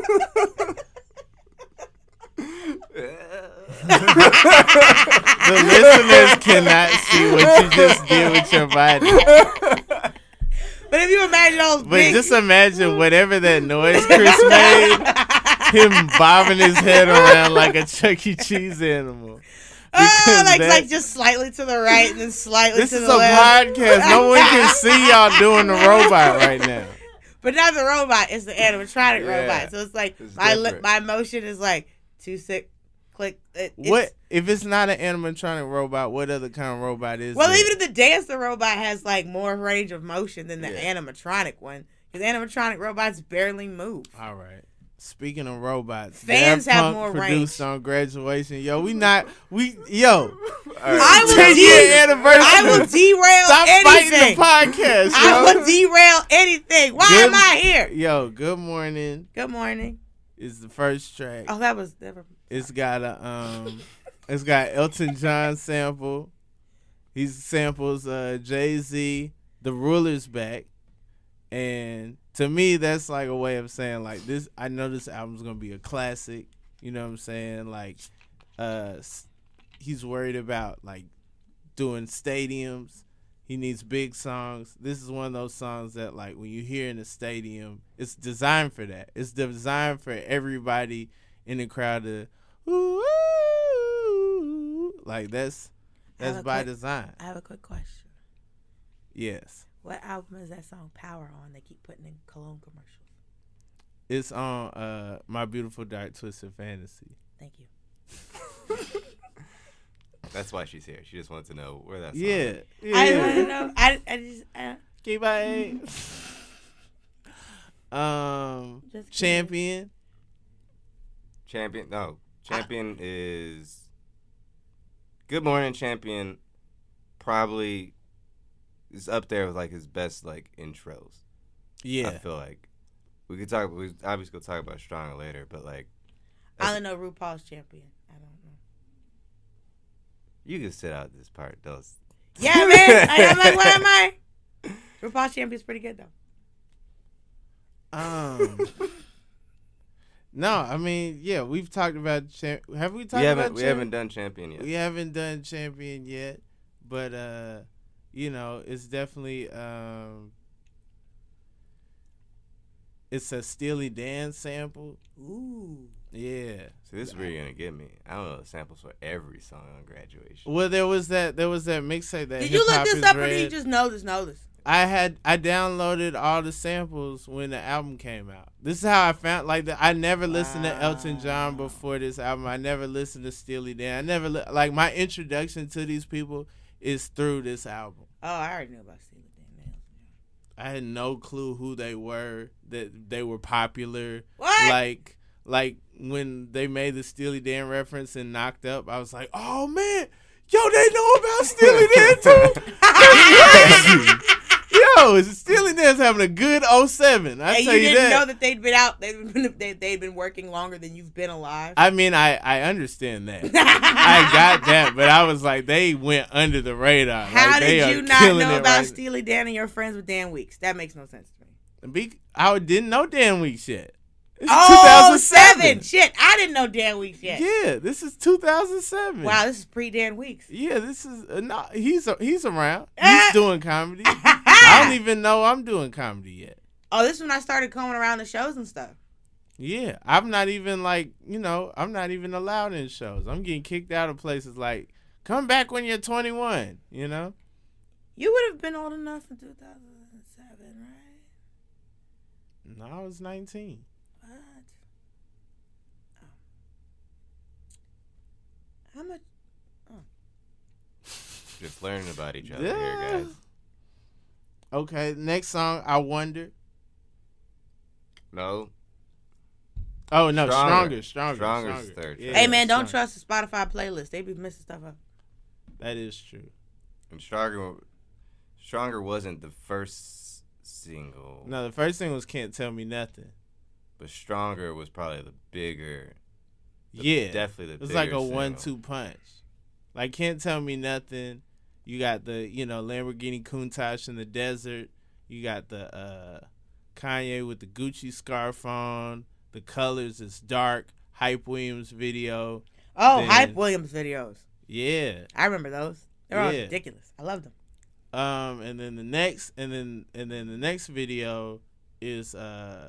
The listeners cannot see what you just did with your body. But if you imagine those But big... just imagine whatever that noise Chris made, him bobbing his head around like a Chuck E. Cheese animal. Oh, Because like, that- like just slightly to the right and then slightly This to is the a left. podcast. No one can see y'all doing the robot right now. But not the robot, it's the animatronic Yeah. robot. So it's like It's my li- different. my motion is like two sick click. It, it's- What if it's not an animatronic robot? What other kind of robot is Well, it? even if the dancer robot has like more range of motion than the Yeah. animatronic one, because animatronic robots barely move. All right. Speaking of robots, Fans Daft have Punk more produced range. on Graduation. Yo, we not we yo. I will ten de- year anniversary. I will derail Stop anything. fighting the podcast, yo. I will derail anything. Why Good- am I here? Yo, Good Morning Good morning. is the first track. Oh, that was never. It's got a um, it's got Elton John sample. He samples uh Jay-Z, The Ruler's Back, and to me that's like a way of saying like this. I know this album's gonna be a classic. You know what I'm saying? Like, uh, s- he's worried about like doing stadiums. He needs big songs. This is one of those songs that like when you hear in a stadium, it's designed for that. It's designed for everybody in the crowd to ooh, ooh, like that's I have that's a by quick- design. I have a quick question. Yes. What album is that song Power on? They keep putting in cologne commercials. It's on uh, My Beautiful Dark Twisted Fantasy. Thank you. That's why she's here. She just wanted to know where that song Yeah. is. yeah. I want to know. I, I just. I, Keep my Um, Just Champion. Champion, no. Champion is... Good Morning Champion probably is up there with, like, his best, like, intros. Yeah. I feel like. We could talk, we obviously could talk about Stronger later, but, like... I only know RuPaul's Champion. I don't know. You can sit out this part, those. Yeah, man. I, I'm like, what am I? RuPaul's Champion's pretty good, though. Um. No, I mean, yeah, we've talked about champ. Have we talked We haven't, about? we champ- haven't done Champion yet. We haven't done Champion yet, but uh, you know, it's definitely um, it's a Steely Dan sample. Ooh. Yeah. So this is where you're gonna get me. I don't know the samples for every song on Graduation. Well, there was that. There was that mixtape that. Did you look Hip Hop this is up or Red. did you just know this? Know this? I had I downloaded all the samples when the album came out. This is how I found like the, I never listened to Elton John before this album. I never listened to Steely Dan. I never li- like my introduction to these people is through this album. Oh, I already knew about Steely Dan. I had no clue who they were, that they were popular. What? Like like when they made the Steely Dan reference and Knocked Up, I was like, "Oh man, yo, they know about Steely Dan too." That's crazy. Yo, Steely Dan's having a good oh seven. I And tell you you, didn't that. know that they'd been out. They'd been they, they'd been working longer than you've been alive. I mean, I, I understand that. I got that, but I was like, they went under the radar. How like, they did are you not killing know it about right Steely Dan and you're friends with Dan Weeks? That makes no sense to me. Be- I didn't know Dan Weeks yet. It's Oh, two thousand seven. Shit, I didn't know Dan Weeks yet. Yeah, this is two thousand seven. Wow, this is pre Dan Weeks. Yeah, this is uh, no. He's uh, he's around. Eh. He's doing comedy. I don't even know I'm doing comedy yet. Oh, this is when I started coming around the shows and stuff. Yeah, I'm not even like you know. I'm not even allowed in shows. I'm getting kicked out of places like come back when you're twenty-one. You know. You would have been old enough in two thousand seven, right? No, I was nineteen. What? Oh. How much? Just learning about each other Yeah. here, guys. Okay, next song. I wonder. No. Oh no, Stronger. stronger, stronger, Stronger's stronger. third Yeah, track. Hey man, don't Stronger. trust the Spotify playlist. They be messing stuff up. That is true. And Stronger, Stronger wasn't the first single, No, the first thing was "Can't Tell Me Nothing." but Stronger was probably the bigger. The, Yeah, definitely the. it was like a bigger single. one-two punch. Like "Can't Tell Me Nothing." You got the you know Lamborghini Countach in the desert. You got the uh, Kanye with the Gucci scarf on. The colors is dark. Hype Williams video. Oh, Then- Hype Williams videos. Yeah. I remember those. They're all Yeah. ridiculous. I love them. Um, and then the next, and then and then the next video is uh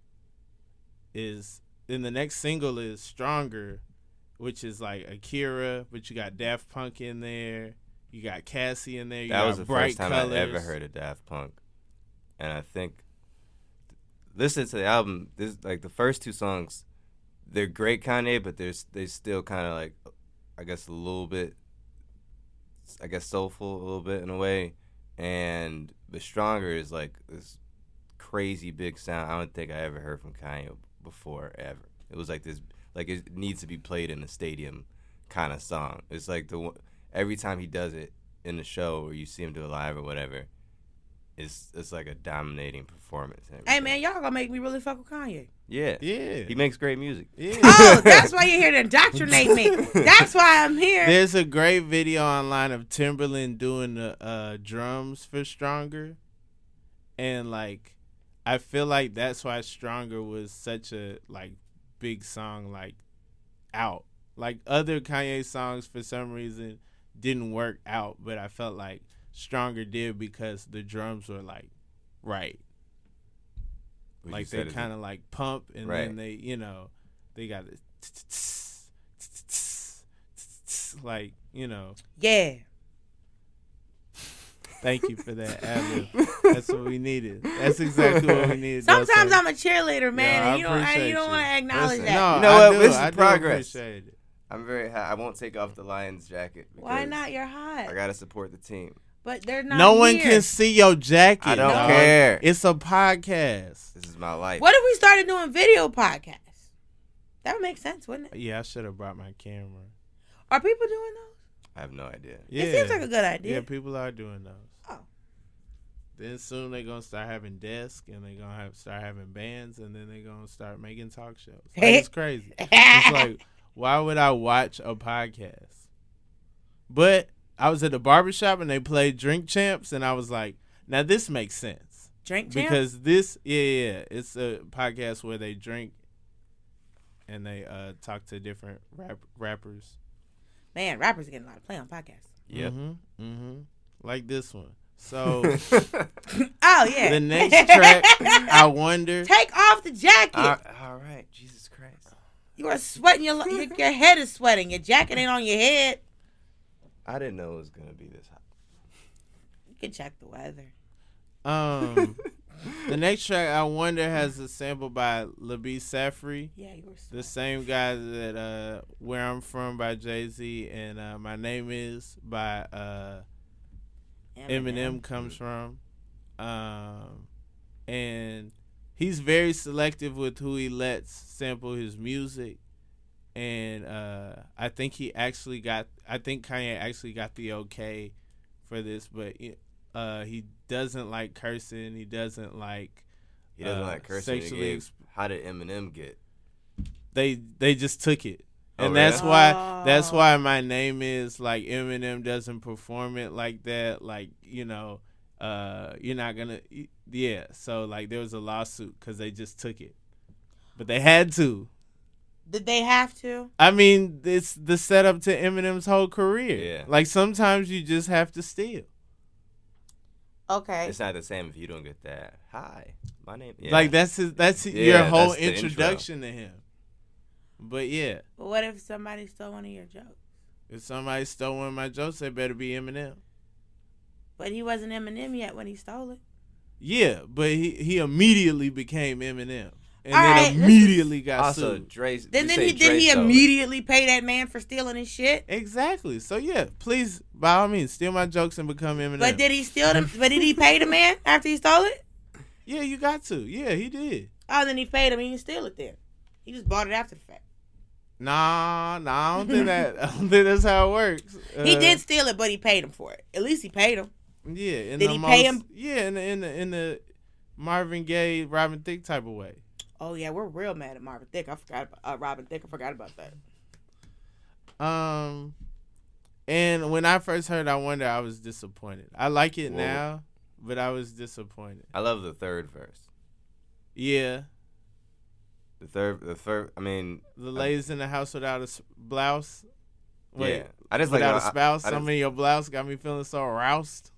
is then the next single is "Stronger," which is like Akira, but you got Daft Punk in there, you got Cassie in there. You That got was the Bright first time Colors. I ever heard of Daft Punk, and I think listen to the album. This like the first two songs, they're great Kanye, but there's they still kind of like, I guess a little bit, I guess soulful a little bit in a way, and the Stronger is like this crazy big sound. I don't think I ever heard from Kanye before ever. It was like this, like it needs to be played in a stadium kind of song. It's like the one- every time he does it in the show or you see him do it live or whatever, it's it's like a dominating performance. and Hey everything. man, y'all gonna make me really fuck with Kanye. Yeah, Yeah. he makes great music. Yeah. Oh, that's why you're here to indoctrinate me. That's why I'm here. There's a great video online of Timberland doing the uh, drums for "Stronger," and like, I feel like that's why "Stronger" was such a like big song, like out. Like other Kanye songs, for some reason, didn't work out, but I felt like "Stronger" did because the drums were like right. Which Like you they said is- kind of like pump, and Right. then they, you know, they got the like, you know. Yeah. Thank you for that, ad-lib. That's what we needed. That's exactly what we needed. Sometimes though, I'm a cheerleader, man, Yeah, I and you don't, appreciate you don't you. want to acknowledge Listen, that. No, You know I what? do, This is I do progress. appreciate it. I'm very high. I won't take off the Lions jacket. Why because not? You're hot. I gotta support the team. But they're not. No one here. can see your jacket. I don't dog. care. It's a podcast. This is my life. What if we started doing video podcasts? That would make sense, wouldn't it? Yeah, I should have brought my camera. Are people doing those? I have no idea. Yeah. It seems like a good idea. Yeah, people are doing those. Oh. Then soon they're gonna start having desks and they're gonna have start having bands and then they're gonna start making talk shows. Like, it's crazy. It's like, why would I watch a podcast? But I was at the barbershop and they played Drink Champs and I was like, now this makes sense. Drink champ? Because this yeah, yeah, it's a podcast where they drink and they uh, talk to different rap- rappers. Man, rappers are getting a lot of play on podcasts. Yep. Mm-hmm, mm-hmm. Like this one. So Oh, yeah. the next track, I wonder. Take off the jacket. all, all right. Jesus Christ. You are sweating. Your, your your head is sweating. Your jacket ain't on your head. I didn't know it was gonna be this hot. You can check the weather. Um, the next track, I wonder, has a sample by Labi Safri, Yeah, you were the sweating. same guy that uh, Where I'm From by Jay-Z and uh, My Name Is by uh, Eminem comes from. Um, and he's very selective with who he lets sample his music. And uh, I think he actually got, I think Kanye actually got the okay for this, but uh, he doesn't like cursing. He doesn't like. He doesn't uh, like cursing. He sexually. gave- Ex- How did Eminem get? they they just took it, Oh, and really? that's why that's Oh. why My Name Is like Eminem doesn't perform it like that. Like, you know, uh, you're not gonna. Yeah, so like there was a lawsuit because they just took it, but they had to. Did they have to? I mean, it's the setup to Eminem's whole career. Yeah. Like sometimes you just have to steal. Okay. It's not the same if you don't get that. Hi, my name. Yeah. Like that's his, that's Yeah, your whole that's the intro. introduction to him. But yeah, But what if somebody stole one of your jokes? if somebody stole one of my jokes, they better be Eminem. But he wasn't Eminem yet when he stole it. Yeah, but he, he immediately became Eminem. And All then right, this immediately got also sued. Dre. Then you then say he Dre did he stole it. immediately pay that man for stealing his shit? Exactly. So yeah, please, by all means, steal my jokes and become Eminem. But did he steal them? But did he pay the man after he stole it? Yeah, you got to. Yeah, he did. Oh, then he paid him. He didn't steal it then. He just bought it after the fact. Nah, nah, I don't think that. I don't think that's how it works. he Uh, did steal it, but he paid him for it. At least he paid him. Yeah. In Did the he most, pay him? Yeah, in the in the in the Marvin Gaye, Robin Thicke type of way. Oh yeah, we're real mad at Marvin Thicke. I forgot about uh, Robin Thicke. I forgot about that. Um, and when I first heard I Wonder, I was disappointed. I like it Whoa. now, but I was disappointed. I love the third verse. Yeah, The third, the third. I mean, the ladies in the house without a s- blouse. Wait, yeah. I just like without I- a spouse. I, I Some just, of your blouse got me feeling so aroused.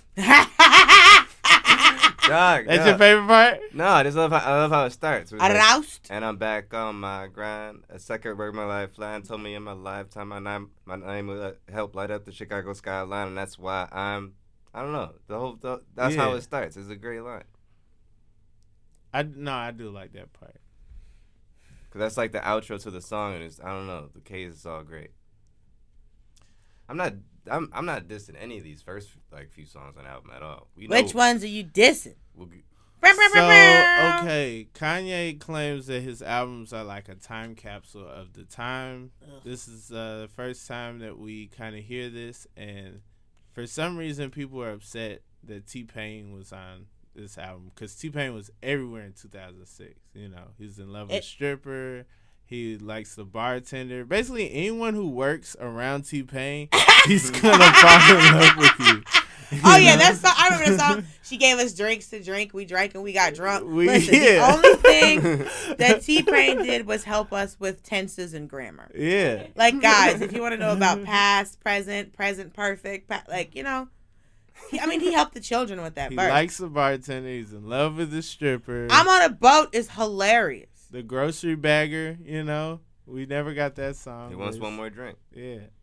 dog, That's dog. your favorite part? No, I just love how I love how it starts. It's like, Aroused. and I'm back on my grind. A second work my lifeline told me in my lifetime my name my name will uh, help light up the Chicago skyline, and that's why I'm. I don't know. The whole the, that's how Yeah. it starts. It's a great line I no, I do like that part. because that's like the outro to the song, and it's I don't know. The case is all great. I'm not. I'm. I'm not dissing any of these first like few songs on the album at all. We know, Which ones are you dissing? We'll, g- So okay, Kanye claims that his albums are like a time capsule of the time. Ugh. This is uh, the first time that we kind of hear this, and for some reason, people are upset that T-Pain was on this album because T-Pain was everywhere in two thousand six. You know, he's in love with It- stripper. He likes the bartender. Basically, anyone who works around T-Pain, he's gonna fall in love with you. Oh You yeah, know? that's so, I remember the song. She gave us drinks to drink. We drank and we got drunk. We- Listen, yeah. the only thing that T-Pain did was help us with tenses and grammar. Yeah. Like guys, if you want to know about past, present, present perfect, pa- like you know, he, I mean, he helped the children with that He verse. likes the bartender. He's in love with the stripper. I'm on a boat is hilarious. the grocery bagger, you know. We never got that song. he wants but one it's- more drink. Yeah.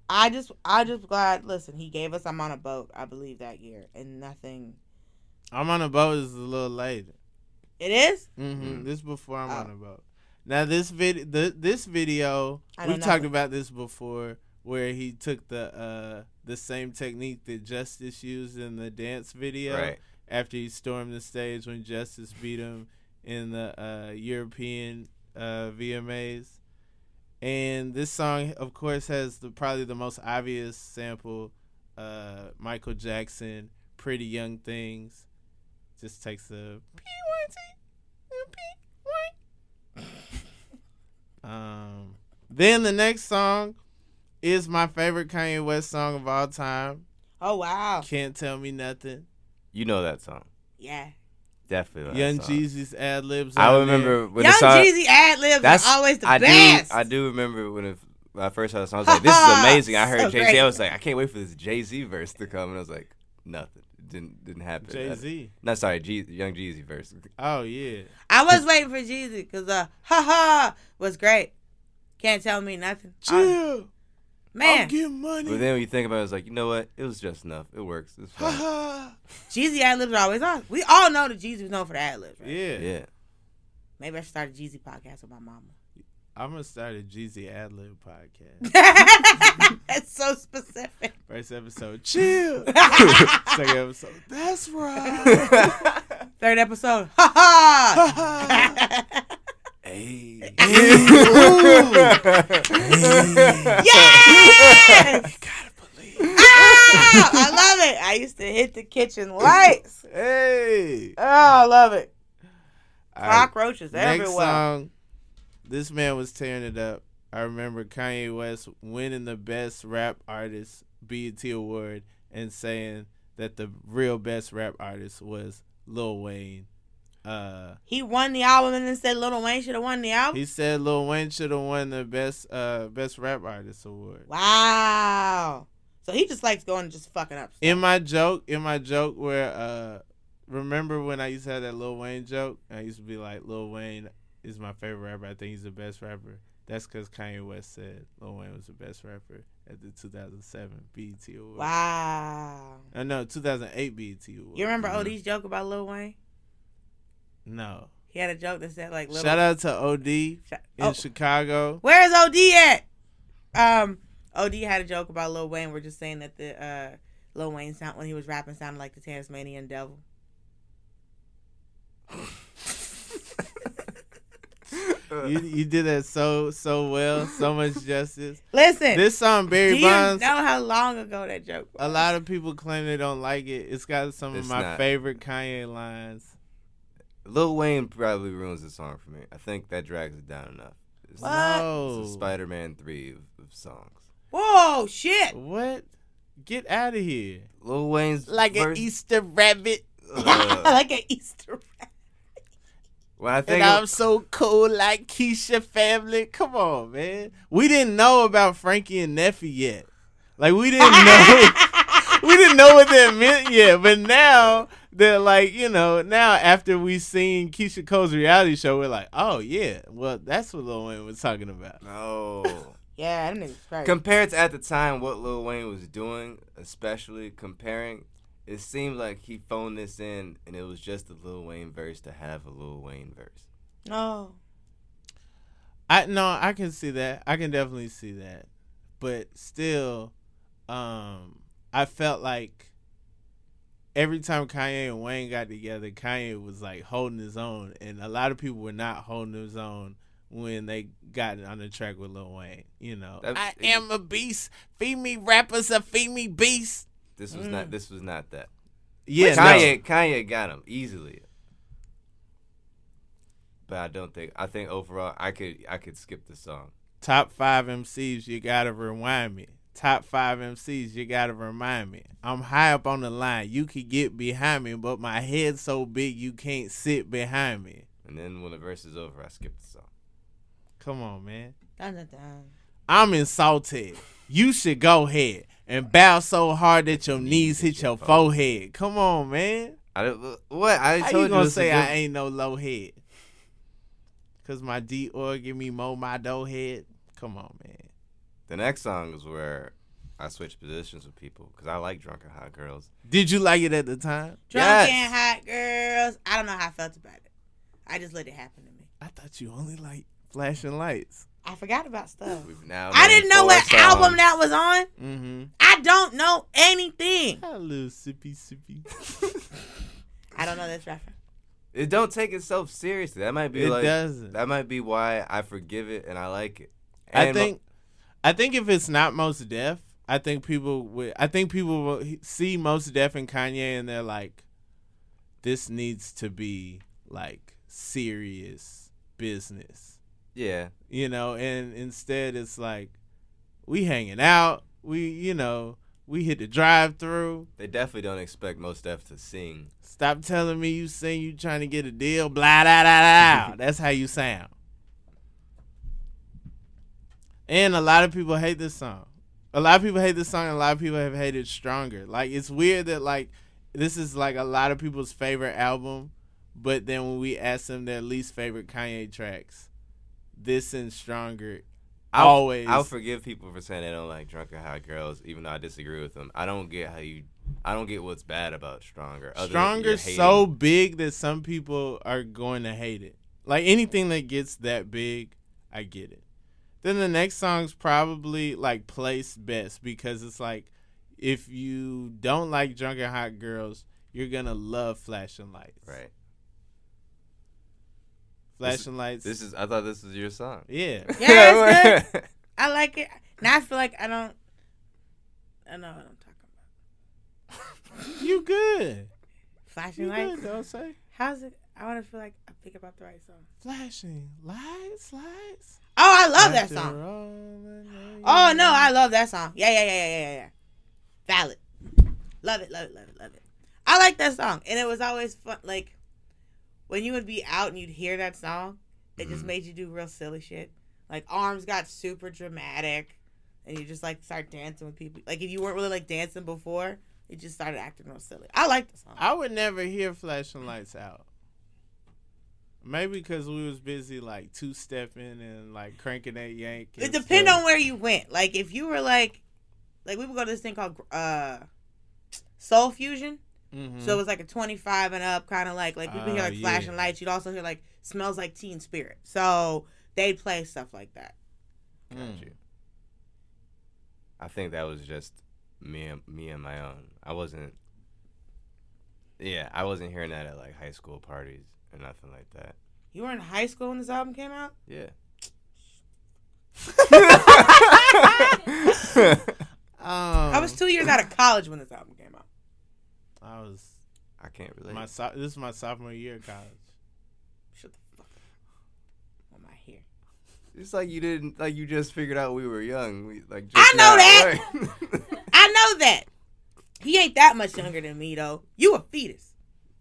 I just, I just glad. Listen, he gave us "I'm on a Boat," I believe, that year, and nothing. I'm on a Boat is a little later. It is. Mm-hmm. Mm. This before I'm Oh. on a Boat. Now this vid, the, this video, I we know talked nothing. about this before, where he took the uh the same technique that Justice used in the dance video. Right. After he stormed the stage when Justice beat him in the uh, European uh, V M As. And this song, of course, has the probably the most obvious sample, uh, Michael Jackson, Pretty Young Things. Just takes a P one T, P one. Um, then the next song is my favorite Kanye West song of all time. Oh wow. Can't Tell Me Nothing. You know that song. Yeah. Definitely. That Young song. Jeezy's ad libs. I remember when Young the song. Jeezy ad libs That's are always the I best. do. I do remember when it, when I first heard the song. I was like, "This is amazing." I heard So Jay Z. great. I was like, "I can't wait for this Jay Z verse to come." And I was like, "Nothing. It didn't didn't happen." Jay Z. No, sorry, G, Young Jeezy verse. Oh yeah. I was waiting for Jeezy because uh, ha ha was great. Can't tell me nothing. Uh, Chill. man, I'm getting money. But then when you think about it, it's like, you know what? It was just enough. It works. It's fine. Ha Jeezy ad libs are always on. We all know that Jeezy was known for the ad libs, right? Yeah. Yeah. Maybe I should start a Jeezy podcast with my mama. I'm gonna start a Jeezy ad lib podcast. That's so specific. First episode, chill. Second episode, that's right. Third episode, ha ha. Ha Hey. Yes! Gotta believe. Ah, I love it. I used to hit the kitchen lights. Hey. Oh, I love it. All right, Cockroaches next everywhere. song. This man was tearing it up. I remember Kanye West winning the Best Rap Artist B E T Award and saying that the real best rap artist was Lil Wayne. Uh, He won the album and then said Lil Wayne should have won the album. he said Lil Wayne should have won the best uh, best rap artist award. Wow. So he just likes going and just fucking up stuff. In my joke, in my joke where uh, remember when I used to have that Lil Wayne joke? I used to be like, Lil Wayne is my favorite rapper. I think he's the best rapper. That's because Kanye West said Lil Wayne was the best rapper at the two thousand seven B E T Award. Wow. Uh, no, two thousand eight B E T Award. You remember O D's joke about Lil Wayne? No. He had a joke that said like Lil Shout out to O D Shout- in oh. Chicago. Where's O D at? Um, O D had a joke about Lil Wayne. We're just saying that the uh, Lil Wayne sound when he was rapping sounded like the Tasmanian devil. You you did that so so well, so much justice. Listen, This song do Barry you Bonds. know how long ago that joke was? A lot of people claim they don't like it. It's got some It's of my not. favorite Kanye lines. Lil Wayne probably ruins the song for me. I think that drags it down enough. It's, What? No. it's a Spider-Man three of, of songs. Whoa, shit! What? Get out of here. Lil Wayne's Like an verse, Easter rabbit. uh, like an Easter. when I think And of- I'm so cool like Keisha family. Come on, man. We didn't know about Frankie and Neffy yet. Like, we didn't know. we didn't know what that meant yet. But now, they're like, you know, now after we seen Keisha Cole's reality show, we're like, oh, yeah. Well, that's what Lil Wayne was talking about. no. Yeah, that nigga's crazy. Compared to at the time what Lil Wayne was doing, especially comparing, it seemed like he phoned this in and it was just a Lil Wayne verse to have a Lil Wayne verse. No. I No, I can see that. I can definitely see that. But still, um, I felt like every time Kanye and Wayne got together, Kanye was like holding his own, and a lot of people were not holding his own when they got on the track with Lil Wayne. You know, That- I am a beast. Feed me rappers, a feed me beast. This was Mm. not this was not that. Yeah, Kanye Kanye got him easily. But I don't think I think overall I could I could skip the song. Top five M Cs, you gotta rewind me. Top five M Cs, you gotta remind me. I'm high up on the line. You could get behind me, but my head's so big you can't sit behind me. And then when the verse is over, I skip the song. Come on, man. Dun, dun, dun. I'm insulted. You should go ahead and bow so hard that your knees hit your forehead. Come on, man. I don't, what I How told you gonna it's a say good- I ain't no low head? Cause my D or give me mo my dough head. Come on, man. The next song is where I switched positions with people because I like drunk and hot girls. Did you like it at the time? Drunk Yes. and hot girls. I don't know how I felt about it. I just let it happen to me. I thought you only liked Flashing Lights. I forgot about stuff. We've now I named didn't know four what songs. album that was on. Mm-hmm. I don't know anything. A little sippy sippy. I don't know this reference. It don't take itself seriously. That might be It like doesn't. that might be why I forgive it and I like it. I And think, I think if it's not Mos Def, I think people would. I think people will see Mos Def and Kanye, and they're like, "This needs to be like serious business," yeah, you know. And instead, it's like, we hanging out. We, you know, we hit the drive-through. they definitely don't expect Mos Def to sing. Stop telling me you sing. You trying to get a deal. Blah da da da. That's how you sound. And a lot of people hate this song. A lot of people hate this song, and a lot of people have hated Stronger. Like, it's weird that, like, this is, like, a lot of people's favorite album, but then when we ask them their least favorite Kanye tracks, this and Stronger I'll, always... I'll forgive people for saying they don't like drunk and hot girls, even though I disagree with them. I don't get how you. I don't get what's bad about Stronger. other than you're Stronger's hating- so big that some people are going to hate it. Like, anything that gets that big, I get it. Then the next song's probably, like, placed best because it's like, if you don't like Drunk and Hot Girls, you're going to love Flashing Lights. right. Flashing Lights. This is. I thought this was your song. yeah. Yeah, it's good. I like it. Now I feel like I don't. I know what I'm talking about. You good. Flashing You lights. good, don't say. How's it? I want to feel like I think about the right song. Flashing Lights, lights. Oh, I love that After song. all the night- Oh no, I love that song. Yeah, yeah, yeah, yeah, yeah, yeah. Valid. Love it, love it, love it, love it. I like that song, and it was always fun. Like when you would be out and you'd hear that song, it just Mhm. made you do real silly shit. Like arms got super dramatic, and you just like start dancing with people. Like if you weren't really like dancing before, you just started acting real silly. I like the song. I would never hear Flashing Lights out. Maybe because we was busy like two stepping and like cranking that yank. It and depends stuff. on where you went. Like if you were like, like we would go to this thing called uh, Soul Fusion. Mhm. So it was like a twenty-five and up kind of like like we could hear Oh, like flashing yeah. lights. You'd also hear like Smells Like Teen Spirit. So they'd play stuff like that. Got Mm. you. I think that was just me and me and my own. I wasn't. Yeah, I wasn't hearing that at like high school parties or nothing like that. You were in high school when this album came out? Yeah. Um, I was two years out of college when this album came out. I was I can't relate. my so- this is my sophomore year of college. Shut the fuck up. What am I here? It's like you didn't like you just figured out we were young. We like just I know now- that. right. I know that. He ain't that much younger than me though. You a fetus.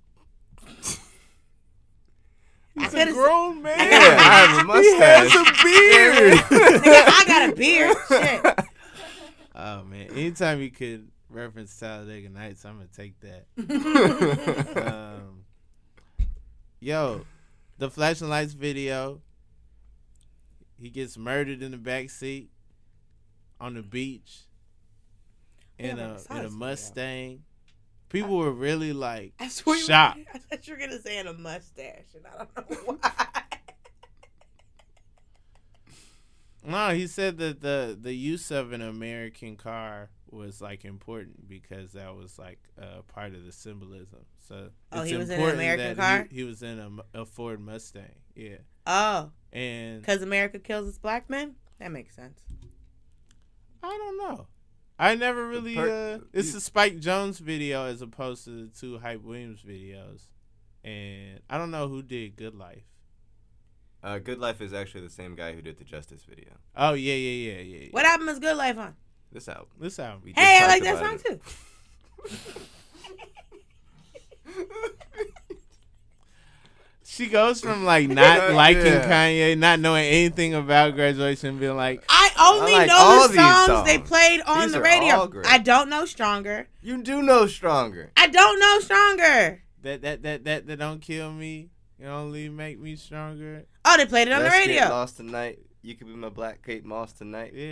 I He's a could've- grown man. Yeah, I have a mustache. He has a beard. Nigga, I got a beard. Shit. Oh man! Anytime you could reference Talladega Nights, I'm gonna take that. um, yo, the flashing lights video. He gets murdered in the back seat on the beach in Yeah, I a never saw in a this video. Mustang. People were really like I swear you shocked. I thought you were gonna say in a mustache, and I don't know why. No, he said that the the use of an American car was like important because that was like uh, part of the symbolism. So Oh, it's he was in an important American that car? He, he was in a, a Ford Mustang. Yeah, Oh, and because America kills its black men? That makes sense. I don't know. I never really. per- Uh, it's you- a Spike Jones video as opposed to the two Hype Williams videos, and I don't know who did Good Life. Uh, Good Life is actually the same guy who did the Justice video. Oh yeah, yeah, yeah, yeah. yeah. What album is Good Life on? This album. This album. We Hey, I just like talked that about song it. too. She goes from like not liking Yeah. Kanye, not knowing anything about Graduation, being like, I only I like know all the these songs, they songs. played on These the are radio. all great. I don't know Stronger. You do know Stronger. I don't know Stronger. that that that that that don't kill me. You only make me stronger. Oh, they played it on Let's the Get radio. lost tonight. You could be my black Kate Moss tonight. Yeah,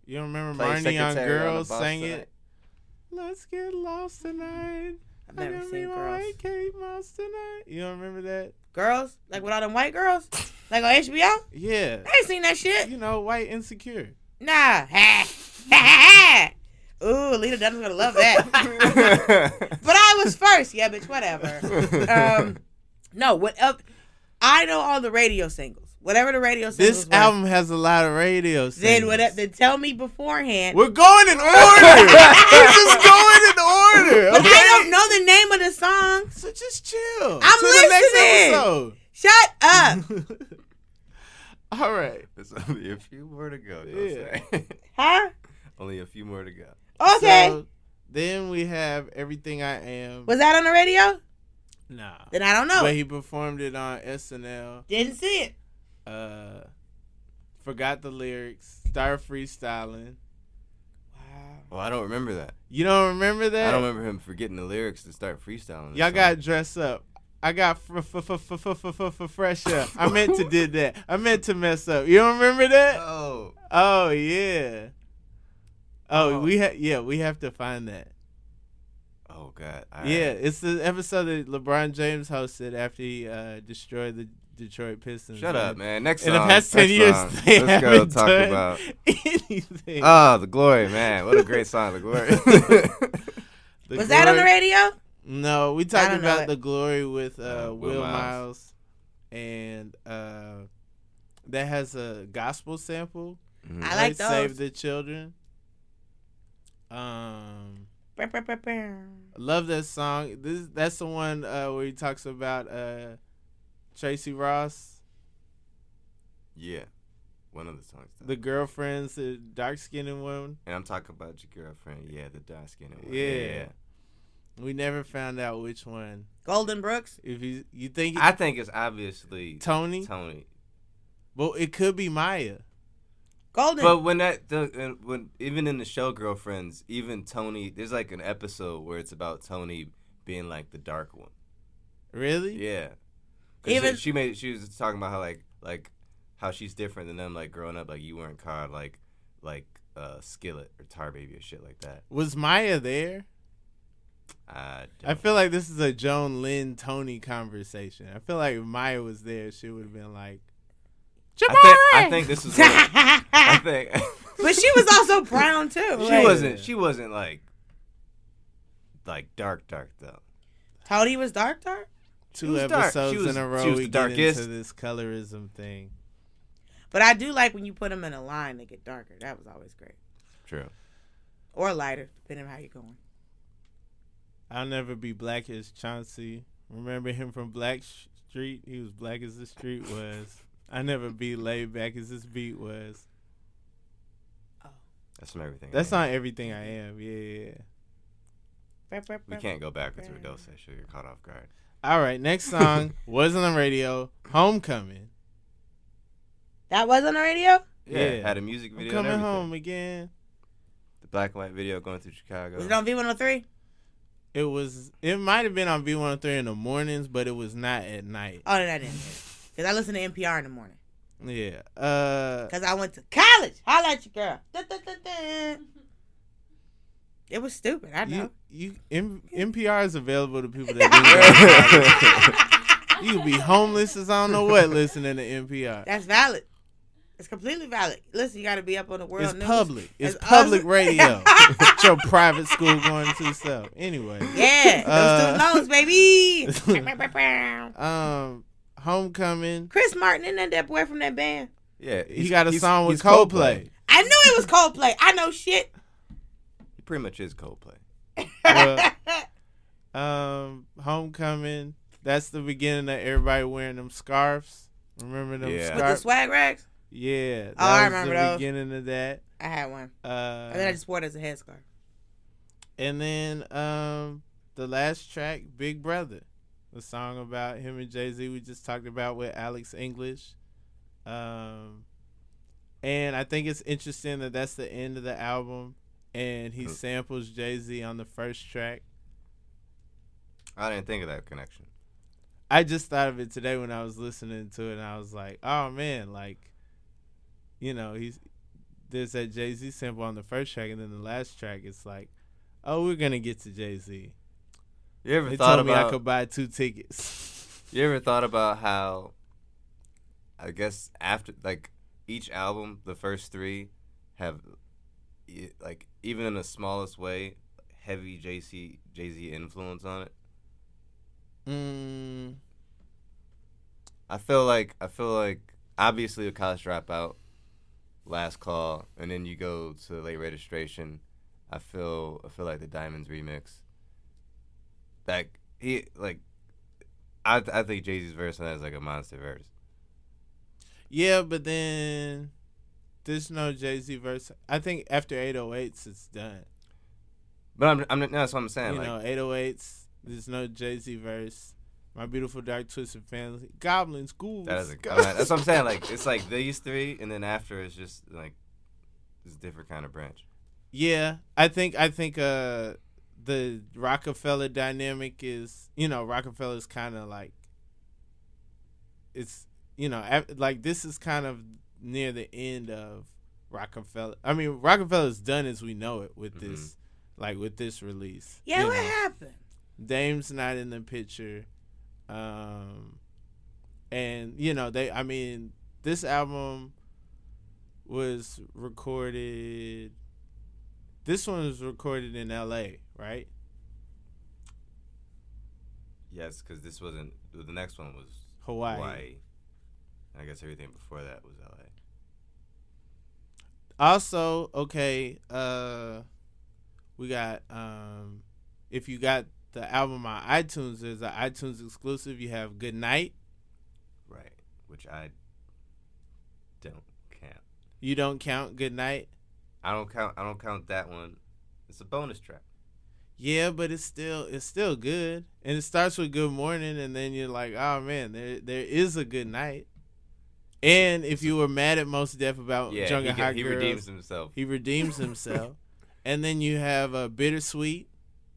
You don't remember Play Marnie on Secretary on the Girls Boss sang side. it? Let's get lost tonight. I've never I can seen be my Girls. white Kate Moss tonight. You don't remember that? Girls? Like with all them white girls? Like on H B O? Yeah. I ain't seen that shit. You know, white insecure. Nah. Ha. Ha ha. Ooh, Lita Dunham's gonna love that. But I was first. Yeah, bitch, whatever. Um, no, what up? I know all the radio singles. Whatever the radio singles This were. album has a lot of radio singles. Then whatever. Then tell me beforehand. We're going in order. We're just going in order. But Okay? I don't know the name of the song. So just chill. I'm to the next listening. episode. Shut up. All right. There's only a few more to go. Don't Yeah. say. Huh? Only a few more to go. Okay. So, then we have Everything I Am. Was that on the radio? Nah. Then I don't know. But he performed it on S N L. Didn't see it. Uh, forgot the lyrics. Started freestyling. Wow. Oh, I don't remember that. You don't remember that? I don't remember him forgetting the lyrics to start freestyling. this Y'all song. got dressed up. I got f- f- f- f- f- f- f- fresh up. I meant to did that. I meant to mess up. You don't remember that? Oh. Oh yeah. Oh, Oh. we have yeah we have to find that. Oh God. All Yeah, right. it's the episode that LeBron James hosted after he uh, destroyed the Detroit Pistons. Shut up, man. Next In song. the past ten Next years, song. they Let's go haven't talk done about. anything. Oh, The Glory, man. What a great song, The Glory. The Was that on the Glory- radio? No, we talking don't know about it. the glory with uh, Uh, Will, Will Miles. Miles. and uh, that has a gospel sample. Mhm. I like Right, those. Save the Children. Um, Brr, brr, brr, brr. I love that song. This that's the one uh, where he talks about uh, Tracy Ross, Yeah. One of the songs. though. the girlfriend's the dark skinned woman. And I'm talking about your girlfriend. Yeah, the dark skin. Yeah. We never found out which one. Golden Brooks. If you you think I think it's obviously Tony, Tony. but it could be Maya. Golden. But when that the uh, when even in the show Girlfriends, even Tony, there's like an episode where it's about Tony being like the dark one. Really? Yeah. 'Cause Even- she, she made she was talking about how like like how she's different than them, like growing up, like you weren't called like like uh Skillet or Tar Baby or shit like that. Was Maya there? I I feel like this is a Joan Lynn Tony conversation. I feel like if Maya was there, she would have been like, I think I think this is what, I think But she was also brown too. she Like, wasn't she wasn't like like dark dark though. Tony was dark, dark. two was dark. episodes She was- in a row she was we the get darkest. into this colorism thing. But I do like when you put them in a line, they get darker. That was always great. True. Or lighter, depending on how you're going. I'll never be black as Chauncey. Remember him from Black Street? He was black as the street was. I never be laid back as this beat was. That's from everything. That's man. not everything I am. Yeah, yeah. Brr, brr, We brr. can't go backwards with those. So you're caught off guard. All right, next song was on the radio. Homecoming. That was on the radio? Yeah, Yeah. had a music I'm video. coming and everything. home again. The black and white video going through Chicago. Was it on V one oh three? It was. It might have been on V one oh three in the mornings, but it was not at night. Oh, no, I didn't. Because I listen to N P R in the morning. Yeah. Uh. Because I went to college. Holla at your girl. Dun, dun, dun, dun. It was stupid. I know. You. You. M- N P R is available to people that didn't go to college. You could be homeless as I don't know what listening to N P R. That's valid. It's completely valid. Listen, you got to be up on the world It's news. public. It's It's public us. radio. It's your private school going to stuff. Anyway. Yeah. Those Uh, student loans, baby. Um. Homecoming. Chris Martin, isn't that that boy from that band? Yeah, He he's- got a he's- song with he's Coldplay. I knew it was Coldplay. I know shit. He pretty much is Coldplay. Well, um, Homecoming. That's the beginning of everybody wearing them scarves. Remember them Yeah. With the scarves? swag rags? Yeah, that Oh, I was remember the those. beginning of that. I had one. Uh, And then I just wore it as a headscarf. and then um, the last track, Big Brother, the song about him and Jay-Z we just talked about with Alex English. Um, and I think it's interesting that that's the end of the album, and he samples Jay-Z on the first track. I didn't think of that connection. I just thought of it today when I was listening to it, and I was like, "Oh man, like, you know, he's there's that Jay-Z sample on the first track, and then the last track, it's like, oh, we're gonna get to Jay-Z. You ever They thought told me about? I could buy two tickets. You ever thought about how? I guess after like each album, the first three have e- like even in the smallest way, heavy Jay Z Jay Z influence on it. mm, I feel like I feel like obviously with College Dropout, Last Call, and then you go to Late Registration. I feel I feel like the Diamonds remix. That he like, I I think Jay Z's verse on that is like a monster verse. yeah, but then there's no Jay-Z verse. I think after eight oh eights, it's done. But I'm I'm that's what I'm saying. You like know, eight oh eights, there's no Jay-Z verse. My Beautiful Dark Twisted Family, Goblins, Ghouls. that is a, I'm not- that's what I'm saying. Like it's like these three, and then after it's just like it's a different kind of branch. Yeah, I think I think uh the Rockefeller dynamic is, you know, Rockefeller's kind of like, it's, you know, af- like this is kind of near the end of Rockefeller. I mean, Rockefeller's done as we know it with Mhm. this, like with this release. Yeah, you what know. happened? Dame's not in the picture. Um, and, you know, they, I mean, this album was recorded, this one was recorded in L A, right? Yes, because this wasn't the next one was Hawaii. Hawaii. And I guess everything before that was L A. Also, okay, uh, we got, um, if you got the album on iTunes, there's an iTunes exclusive. You have Good Night. Right, which I don't count. You don't count Good Night? I don't count. I don't count that one. It's a bonus track. Yeah, but it's still it's still good. And it starts with Good Morning, and then you're like, oh man, there there is a good night. And if you were mad at Mos Def about Yeah, Jungle he, High he Girls, redeems himself. he redeems himself. And then you have uh, Bittersweet,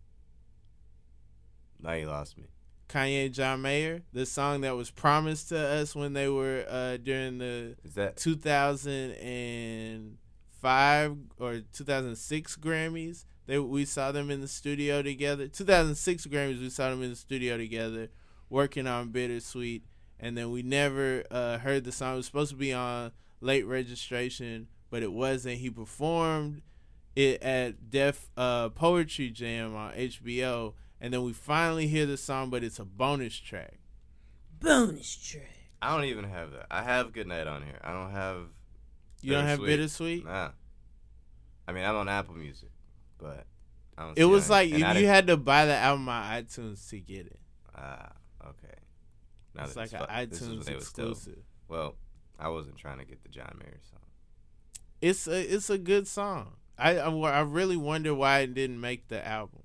Now you lost me. Kanye, John Mayer, the song that was promised to us when they were uh, during the Is that two thousand five or two thousand six Grammys. They we saw them in the studio together. two thousand six Grammys, we saw them in the studio together, working on Bittersweet, and then we never uh, heard the song. It was supposed to be on Late Registration, but it wasn't. He performed it at Def uh, Poetry Jam on H B O, and then we finally hear the song, but it's a bonus track. Bonus track. I don't even have that. I have Good Night on here. I don't have. You don't have Bittersweet? Nah. I mean, I'm on Apple Music, but I don't. It see was it. like And you, I you didn't- had to buy the album on iTunes to get it. Ah, okay. Now It's that like an fu- this is when iTunes they was still- exclusive. Well, I wasn't trying to get the John Mayer song. It's a it's a good song. I I, I really wonder why it didn't make the album.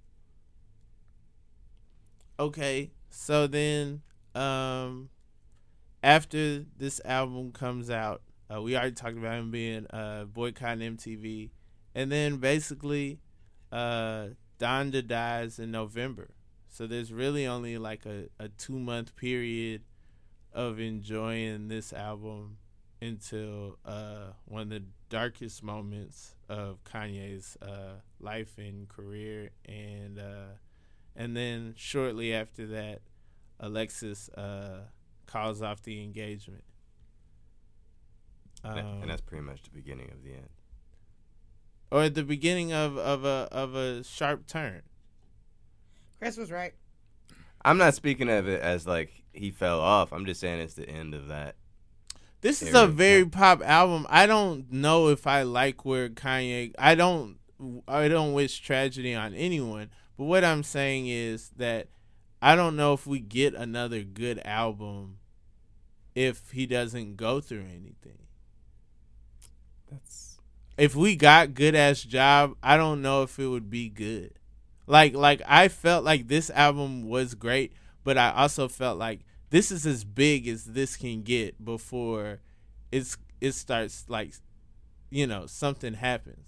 Okay, so then um, after this album comes out, uh, we already talked about him being uh, boycotting M T V, and then basically uh, Donda dies in November. So there's really only like a, a two month period of enjoying this album until uh, one of the darkest moments of Kanye's uh, life and career, and uh, and then shortly after that, Alexis uh, calls off the engagement. And that- Um, and that's pretty much the beginning of the end. or at the beginning of, of a of a sharp turn. Chris was right. I'm not speaking of it as like he fell off. I'm just saying it's the end of that. This is Area a of very time. pop album. I don't know if I like where Kanye. I don't. I don't wish tragedy on anyone. But what I'm saying is that I don't know if we get another good album if he doesn't go through anything. That's If we got Good Ass Job, I don't know if it would be good. Like like I felt like this album was great, but I also felt like this is as big as this can get before it's it starts like, you know, something happens.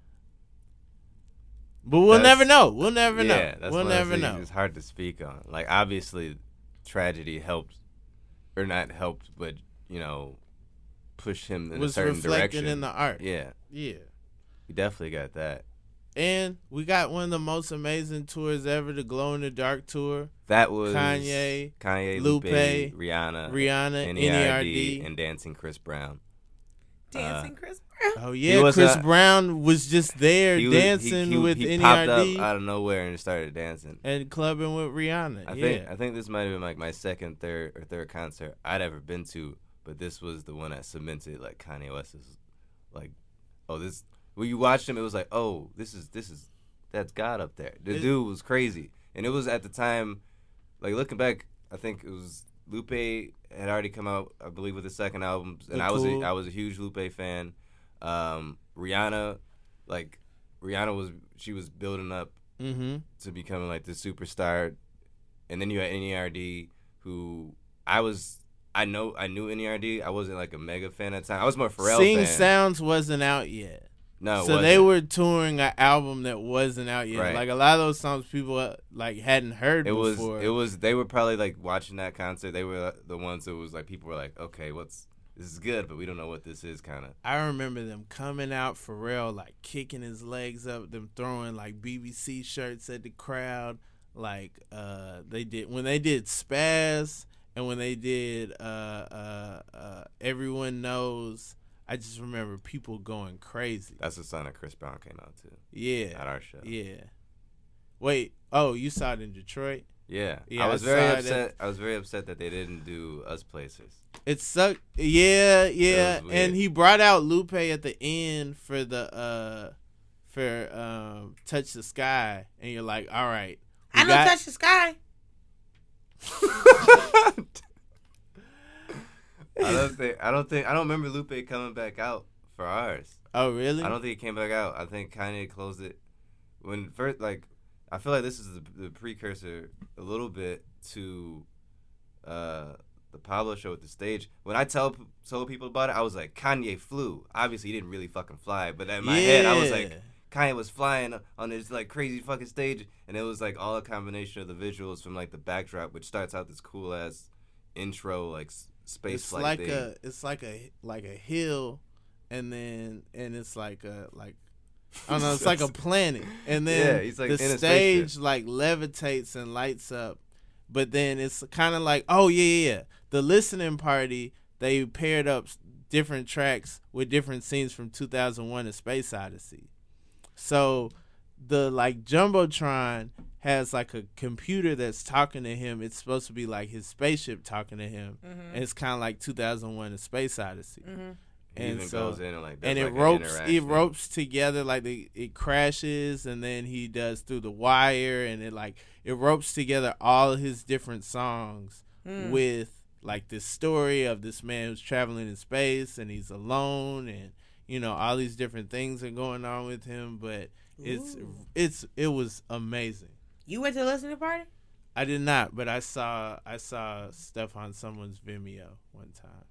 But we'll That's- never know. We'll never yeah, know. That's We'll one of never those know. things It's hard to speak on. Like obviously, tragedy helped, or not helped, but you know, push him in was a certain reflected direction. in the art. Yeah, Yeah. we definitely got that. And we got one of the most amazing tours ever, the Glow in the Dark tour. That was Kanye, Kanye, Lupe, Lupe, Rihanna, Rihanna, N N E E R R D, D. and Dancing Chris Brown. Dancing Uh, Chris Brown. Oh yeah, was, Chris uh, Brown was just there He was- dancing he, he, with he N E popped R D up out of nowhere and just started dancing. and clubbing with Rihanna. I yeah. think I think this might have been like my second, third, or third concert I'd ever been to, but this was the one that cemented like Kanye West's, like, oh this. When you watched him, it was like, oh, this is this is that's God up there. The It- dude was crazy, and it was at the time, like looking back, I think it was Lupe had already come out, I believe, with his second album, and The I was Cool. a, I was a huge Lupe fan. Um, Rihanna, like Rihanna was she was building up Mm-hmm. to becoming like this superstar, and then you had N E R D, who I was I know I knew N E R D. I wasn't like a mega fan at the time. I was more Pharrell Sing fan. Sounds wasn't out yet. no, it so they wasn't. were touring an album that wasn't out yet. Right. Like a lot of those songs people uh, like hadn't heard It was before. it was they were probably like watching that concert. They were the ones that was like people were like, okay, what's this is good, but we don't know what this is, kind of. I remember them coming out, Pharrell like kicking his legs up, them throwing like B B C shirts at the crowd. Like uh, they did when they did Spaz and when they did uh, uh, uh, Everyone Knows. I just remember people going crazy. That's the song that Chris Brown came out to Yeah, at our show. yeah. Wait, oh, you saw it in Detroit? Yeah, Yeah, I was I very saw it upset. I was very upset that they didn't do Us Placers. It sucked. Yeah, yeah. was weird. And he brought out Lupe at the end for the uh for um Touch the Sky, and you're like, all right. we I know got- Touch the Sky. I don't think. I don't think. I don't remember Lupe coming back out for ours. Oh really? I don't think he came back out. I think Kanye closed it when first. Like, I feel like this is the, the precursor a little bit to uh, the Pablo show at the stage. When I tell told people about it, I was like, Kanye flew. Obviously, he didn't really fucking fly, but in my head, I was like, Yeah. Kanye was flying on this like crazy fucking stage, and it was like all a combination of the visuals from like the backdrop, which starts out this cool ass intro like s- space it's flight like thing. a it's like a like a hill, and then and it's like a like I don't know, it's like a planet, and then Yeah, he's, like, the in a stage spaceship. like levitates and lights up, but then it's kind of like, oh yeah, yeah, yeah, the listening party, they paired up s- different tracks with different scenes from two thousand one: A Space Odyssey. So the like Jumbotron has like a computer that's talking to him. It's supposed to be like his spaceship talking to him, Mm-hmm. and it's kind of like two thousand one: A Space Odyssey. Mm-hmm. He and even so- goes in and like does, And it like, an ropes it interaction. ropes together, like the, it crashes, and then he does Through the Wire, and it like it ropes together all his different songs Mm. with like this story of this man who's traveling in space and he's alone, and you know all these different things are going on with him, but it's Ooh. it's it was amazing. You went to the listening party? I did not, but I saw I saw stuff on someone's Vimeo one time.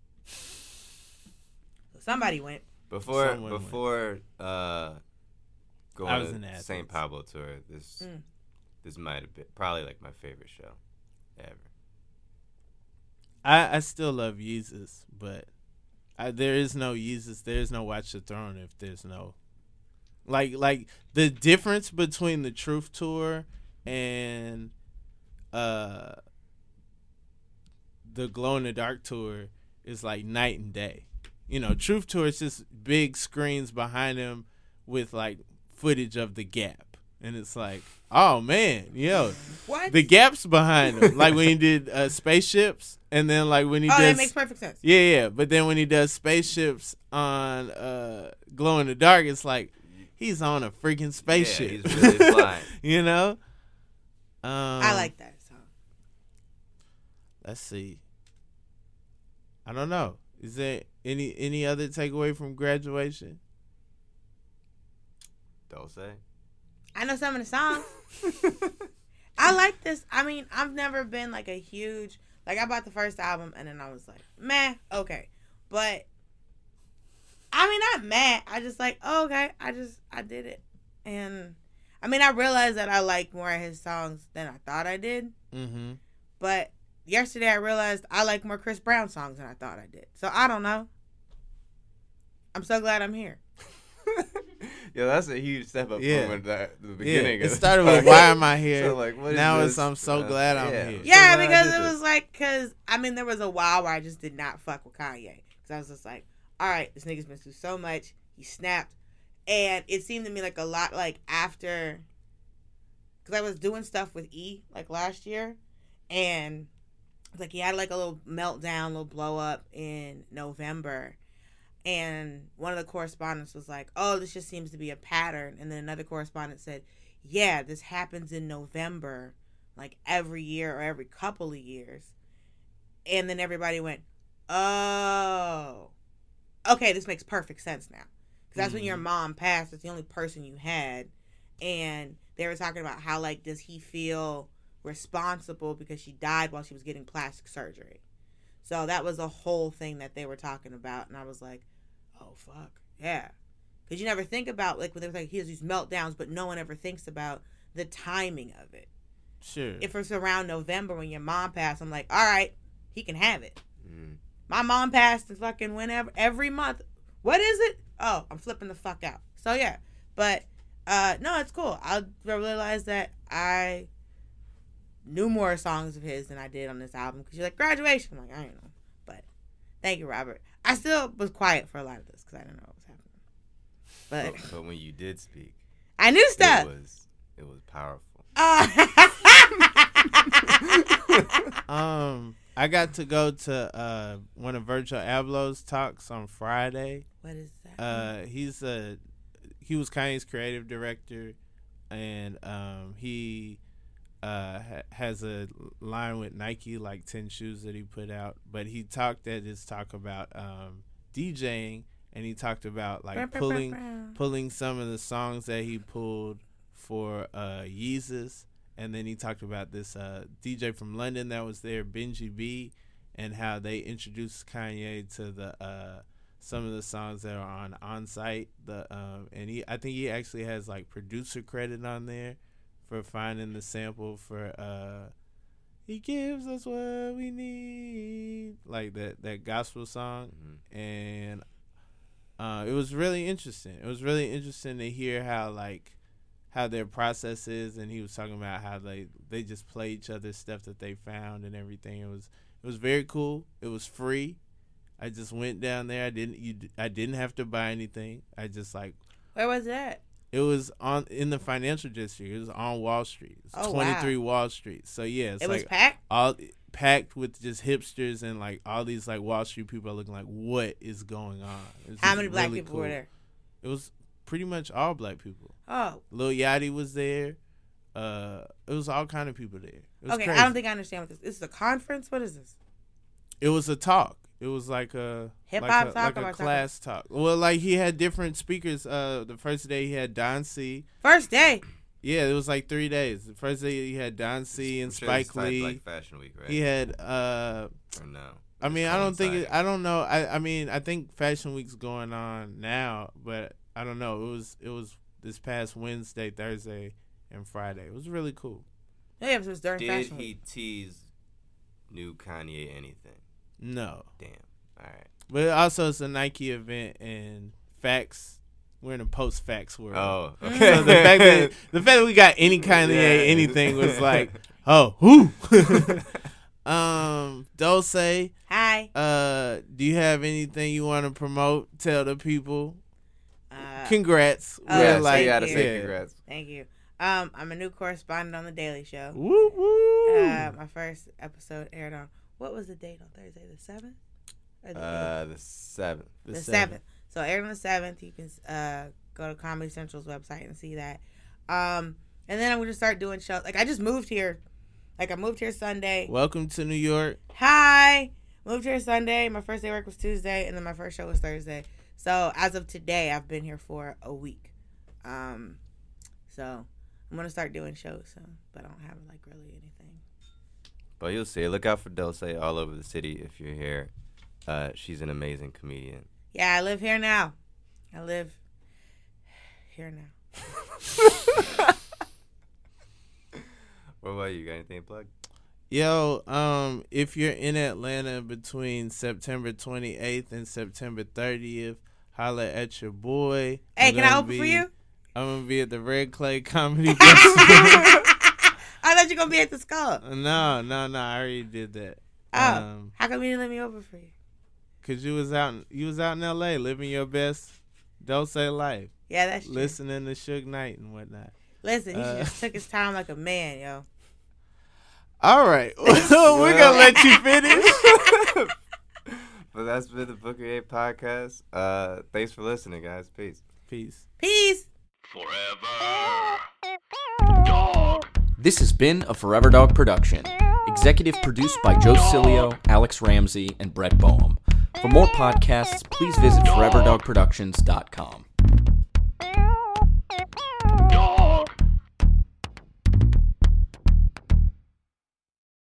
Somebody went. Before Someone went. before uh, going I was to in Athens. Saint Pablo tour, this Mm. this might have been probably like my favorite show ever. I, I still love Yeezus, but I, there is no Yeezus. There is no Watch the Throne if there's no like like the difference between the Truth Tour and uh the Glow in the Dark tour is like night and day. You know, Truth Tour is just big screens behind him with like footage of the Gap, and it's like, oh man, yo, What? the Gap's behind him. Like when he did uh, Spaceships, and then like when he oh, does, that makes perfect sense. yeah, yeah. But then when he does Spaceships on uh, Glow in the Dark, it's like he's on a freaking spaceship. Yeah, he's really flying. You know. Um, I like that song. Let's see. I don't know. Is there any any other takeaway from Graduation? Don't say. I know some of the songs. I like this. I mean, I've never been like a huge like I bought the first album and then I was like, meh, okay. But I mean not mad. I just like, oh, okay, I just I did it. And I mean I realized that I like more of his songs than I thought I did. Mm-hmm. But yesterday I realized I like more Chris Brown songs than I thought I did. So I don't know. I'm so glad I'm here. Yo, that's a huge step up Yeah. from the, the Yeah, beginning. it of the started with podcast. why am I here? So, like, what is now this? it's I'm so Uh, glad I'm yeah. here. Yeah, So glad I because did it this. was like, because, I mean, there was a while where I just did not fuck with Kanye. Because I was just like, all right, this nigga's been through so much. He snapped. And it seemed to me like a lot like after, because I was doing stuff with E like last year. And like he had like a little meltdown, little blow up in November. And one of the correspondents was like, oh, this just seems to be a pattern. And then another correspondent said, yeah, this happens in November, like every year or every couple of years. And then everybody went, oh, okay, this makes perfect sense now. Because that's mm-hmm. when your mom passed. It's the only person you had. And they were talking about how, like, does he feel responsible because she died while she was getting plastic surgery? So that was a whole thing that they were talking about. And I was like, oh, fuck. Yeah. Because you never think about, like, when they were like, he has these meltdowns, but no one ever thinks about the timing of it. Sure. If it's around November when your mom passed, I'm like, all right, he can have it. Mm. My mom passed fucking whenever, every month. What is it? Oh, I'm flipping the fuck out. So, yeah. But, uh, no, it's cool. I realized that I knew more songs of his than I did on this album. Because you're like, graduation. I'm like, I don't know. But thank you, Robert. I still was quiet for a lot of this because I didn't know what was happening. But, but, but when you did speak, I knew stuff. It was, it was powerful. Uh, um, I got to go to uh one of Virgil Abloh's talks on Friday. What is that? Uh, he's a he was Kanye's creative director, and um he uh ha- has a line with Nike, like ten shoes that he put out. But he talked at his talk about um DJing, and he talked about like pulling pulling some of the songs that he pulled for uh Yeezus. And then he talked about this uh, D J from London that was there, Benji B, and how they introduced Kanye to the uh, some of the songs that are on On Site. The um, and he, I think he actually has like producer credit on there for finding the sample for uh, "He Gives Us What We Need," like that that gospel song, mm-hmm. and uh, it was really interesting. It was really interesting to hear how like. how their process is, and he was talking about how they they just play each other's stuff that they found and everything. It was it was very cool. It was free. I just went down there. I didn't you I didn't have to buy anything. I just like where was that? It was on in the financial district. It was on Wall Street. It was oh, twenty-three wow. Wall Street. So yeah, it's it like was packed. All packed with just hipsters and like all these like Wall Street people are looking like, what is going on? How many black really people cool. were there? It was pretty much all black people. Oh, Lil Yachty was there. Uh, it was all kind of people there. It was okay, crazy. I don't think I understand what this. This is a conference. What is this? It was a talk. It was like a hip like hop a, talk like or a class talk. Well, like he had different speakers. Uh, the first day he had Don C. First day. Yeah, it was like three days. The first day he had Don C. and sure Spike Lee. Like Fashion Week, right? He had. Uh, or no. I mean, I don't think. It, I don't know. I. I mean, I think Fashion Week's going on now, but I don't know. It was. It was. This past Wednesday, Thursday, and Friday. It was really cool. Yeah, it was during Did Fashion he Week. tease new Kanye anything? No. Damn. All right. But also, it's a Nike event, and facts. We're in a post-facts world. Oh, okay. So the fact that the fact that we got any Kanye Yeah. anything was like, oh, whoo. um, Dulce. Hi. Uh, do you have anything you want to promote? Tell the people. Uh, Congrats. oh, We're yeah, like, so you gotta thank say yeah. congrats. Thank you. Um, I'm a new correspondent on the Daily Show. Woo woo. Uh, my first episode aired on what was the date on Thursday? The seventh. Uh, the seventh. The, the seventh. So aired on the seventh. You can uh go to Comedy Central's website and see that. Um, and then I'm gonna start doing shows. Like I just moved here. Like I moved here Sunday. Welcome to New York. Hi. Moved here Sunday. My first day of work was Tuesday, and then my first show was Thursday. So as of today, I've been here for a week. Um, so I'm gonna start doing shows soon, but I don't have like really anything. But you'll see. Look out for Dulce all over the city if you're here. Uh, she's an amazing comedian. Yeah, I live here now. I live here now. What about you? Got anything to plug? Yo, um, if you're in Atlanta between September twenty-eighth and September thirtieth, Holla at your boy. Hey, I'm can I gonna open be, for you? I'm gonna be at the Red Clay Comedy Festival. I thought you were gonna be at the Skull. no, no, no. I already did that. Oh, Um, how come you didn't let me open for you? Cause you was out, you was out in L A living your best Dose life, Yeah, that's true. listening to Suge Knight and whatnot. Listen, he Uh, just took his time like a man, yo. All right, we're gonna let you finish. But that's been the Booker eight podcast. Uh, thanks for listening, guys. Peace. Peace. Peace. Forever Dog. This has been a Forever Dog production. Executive produced by Joe Cilio, Alex Ramsey, and Brett Boehm. For more podcasts, please visit forever dog productions dot com.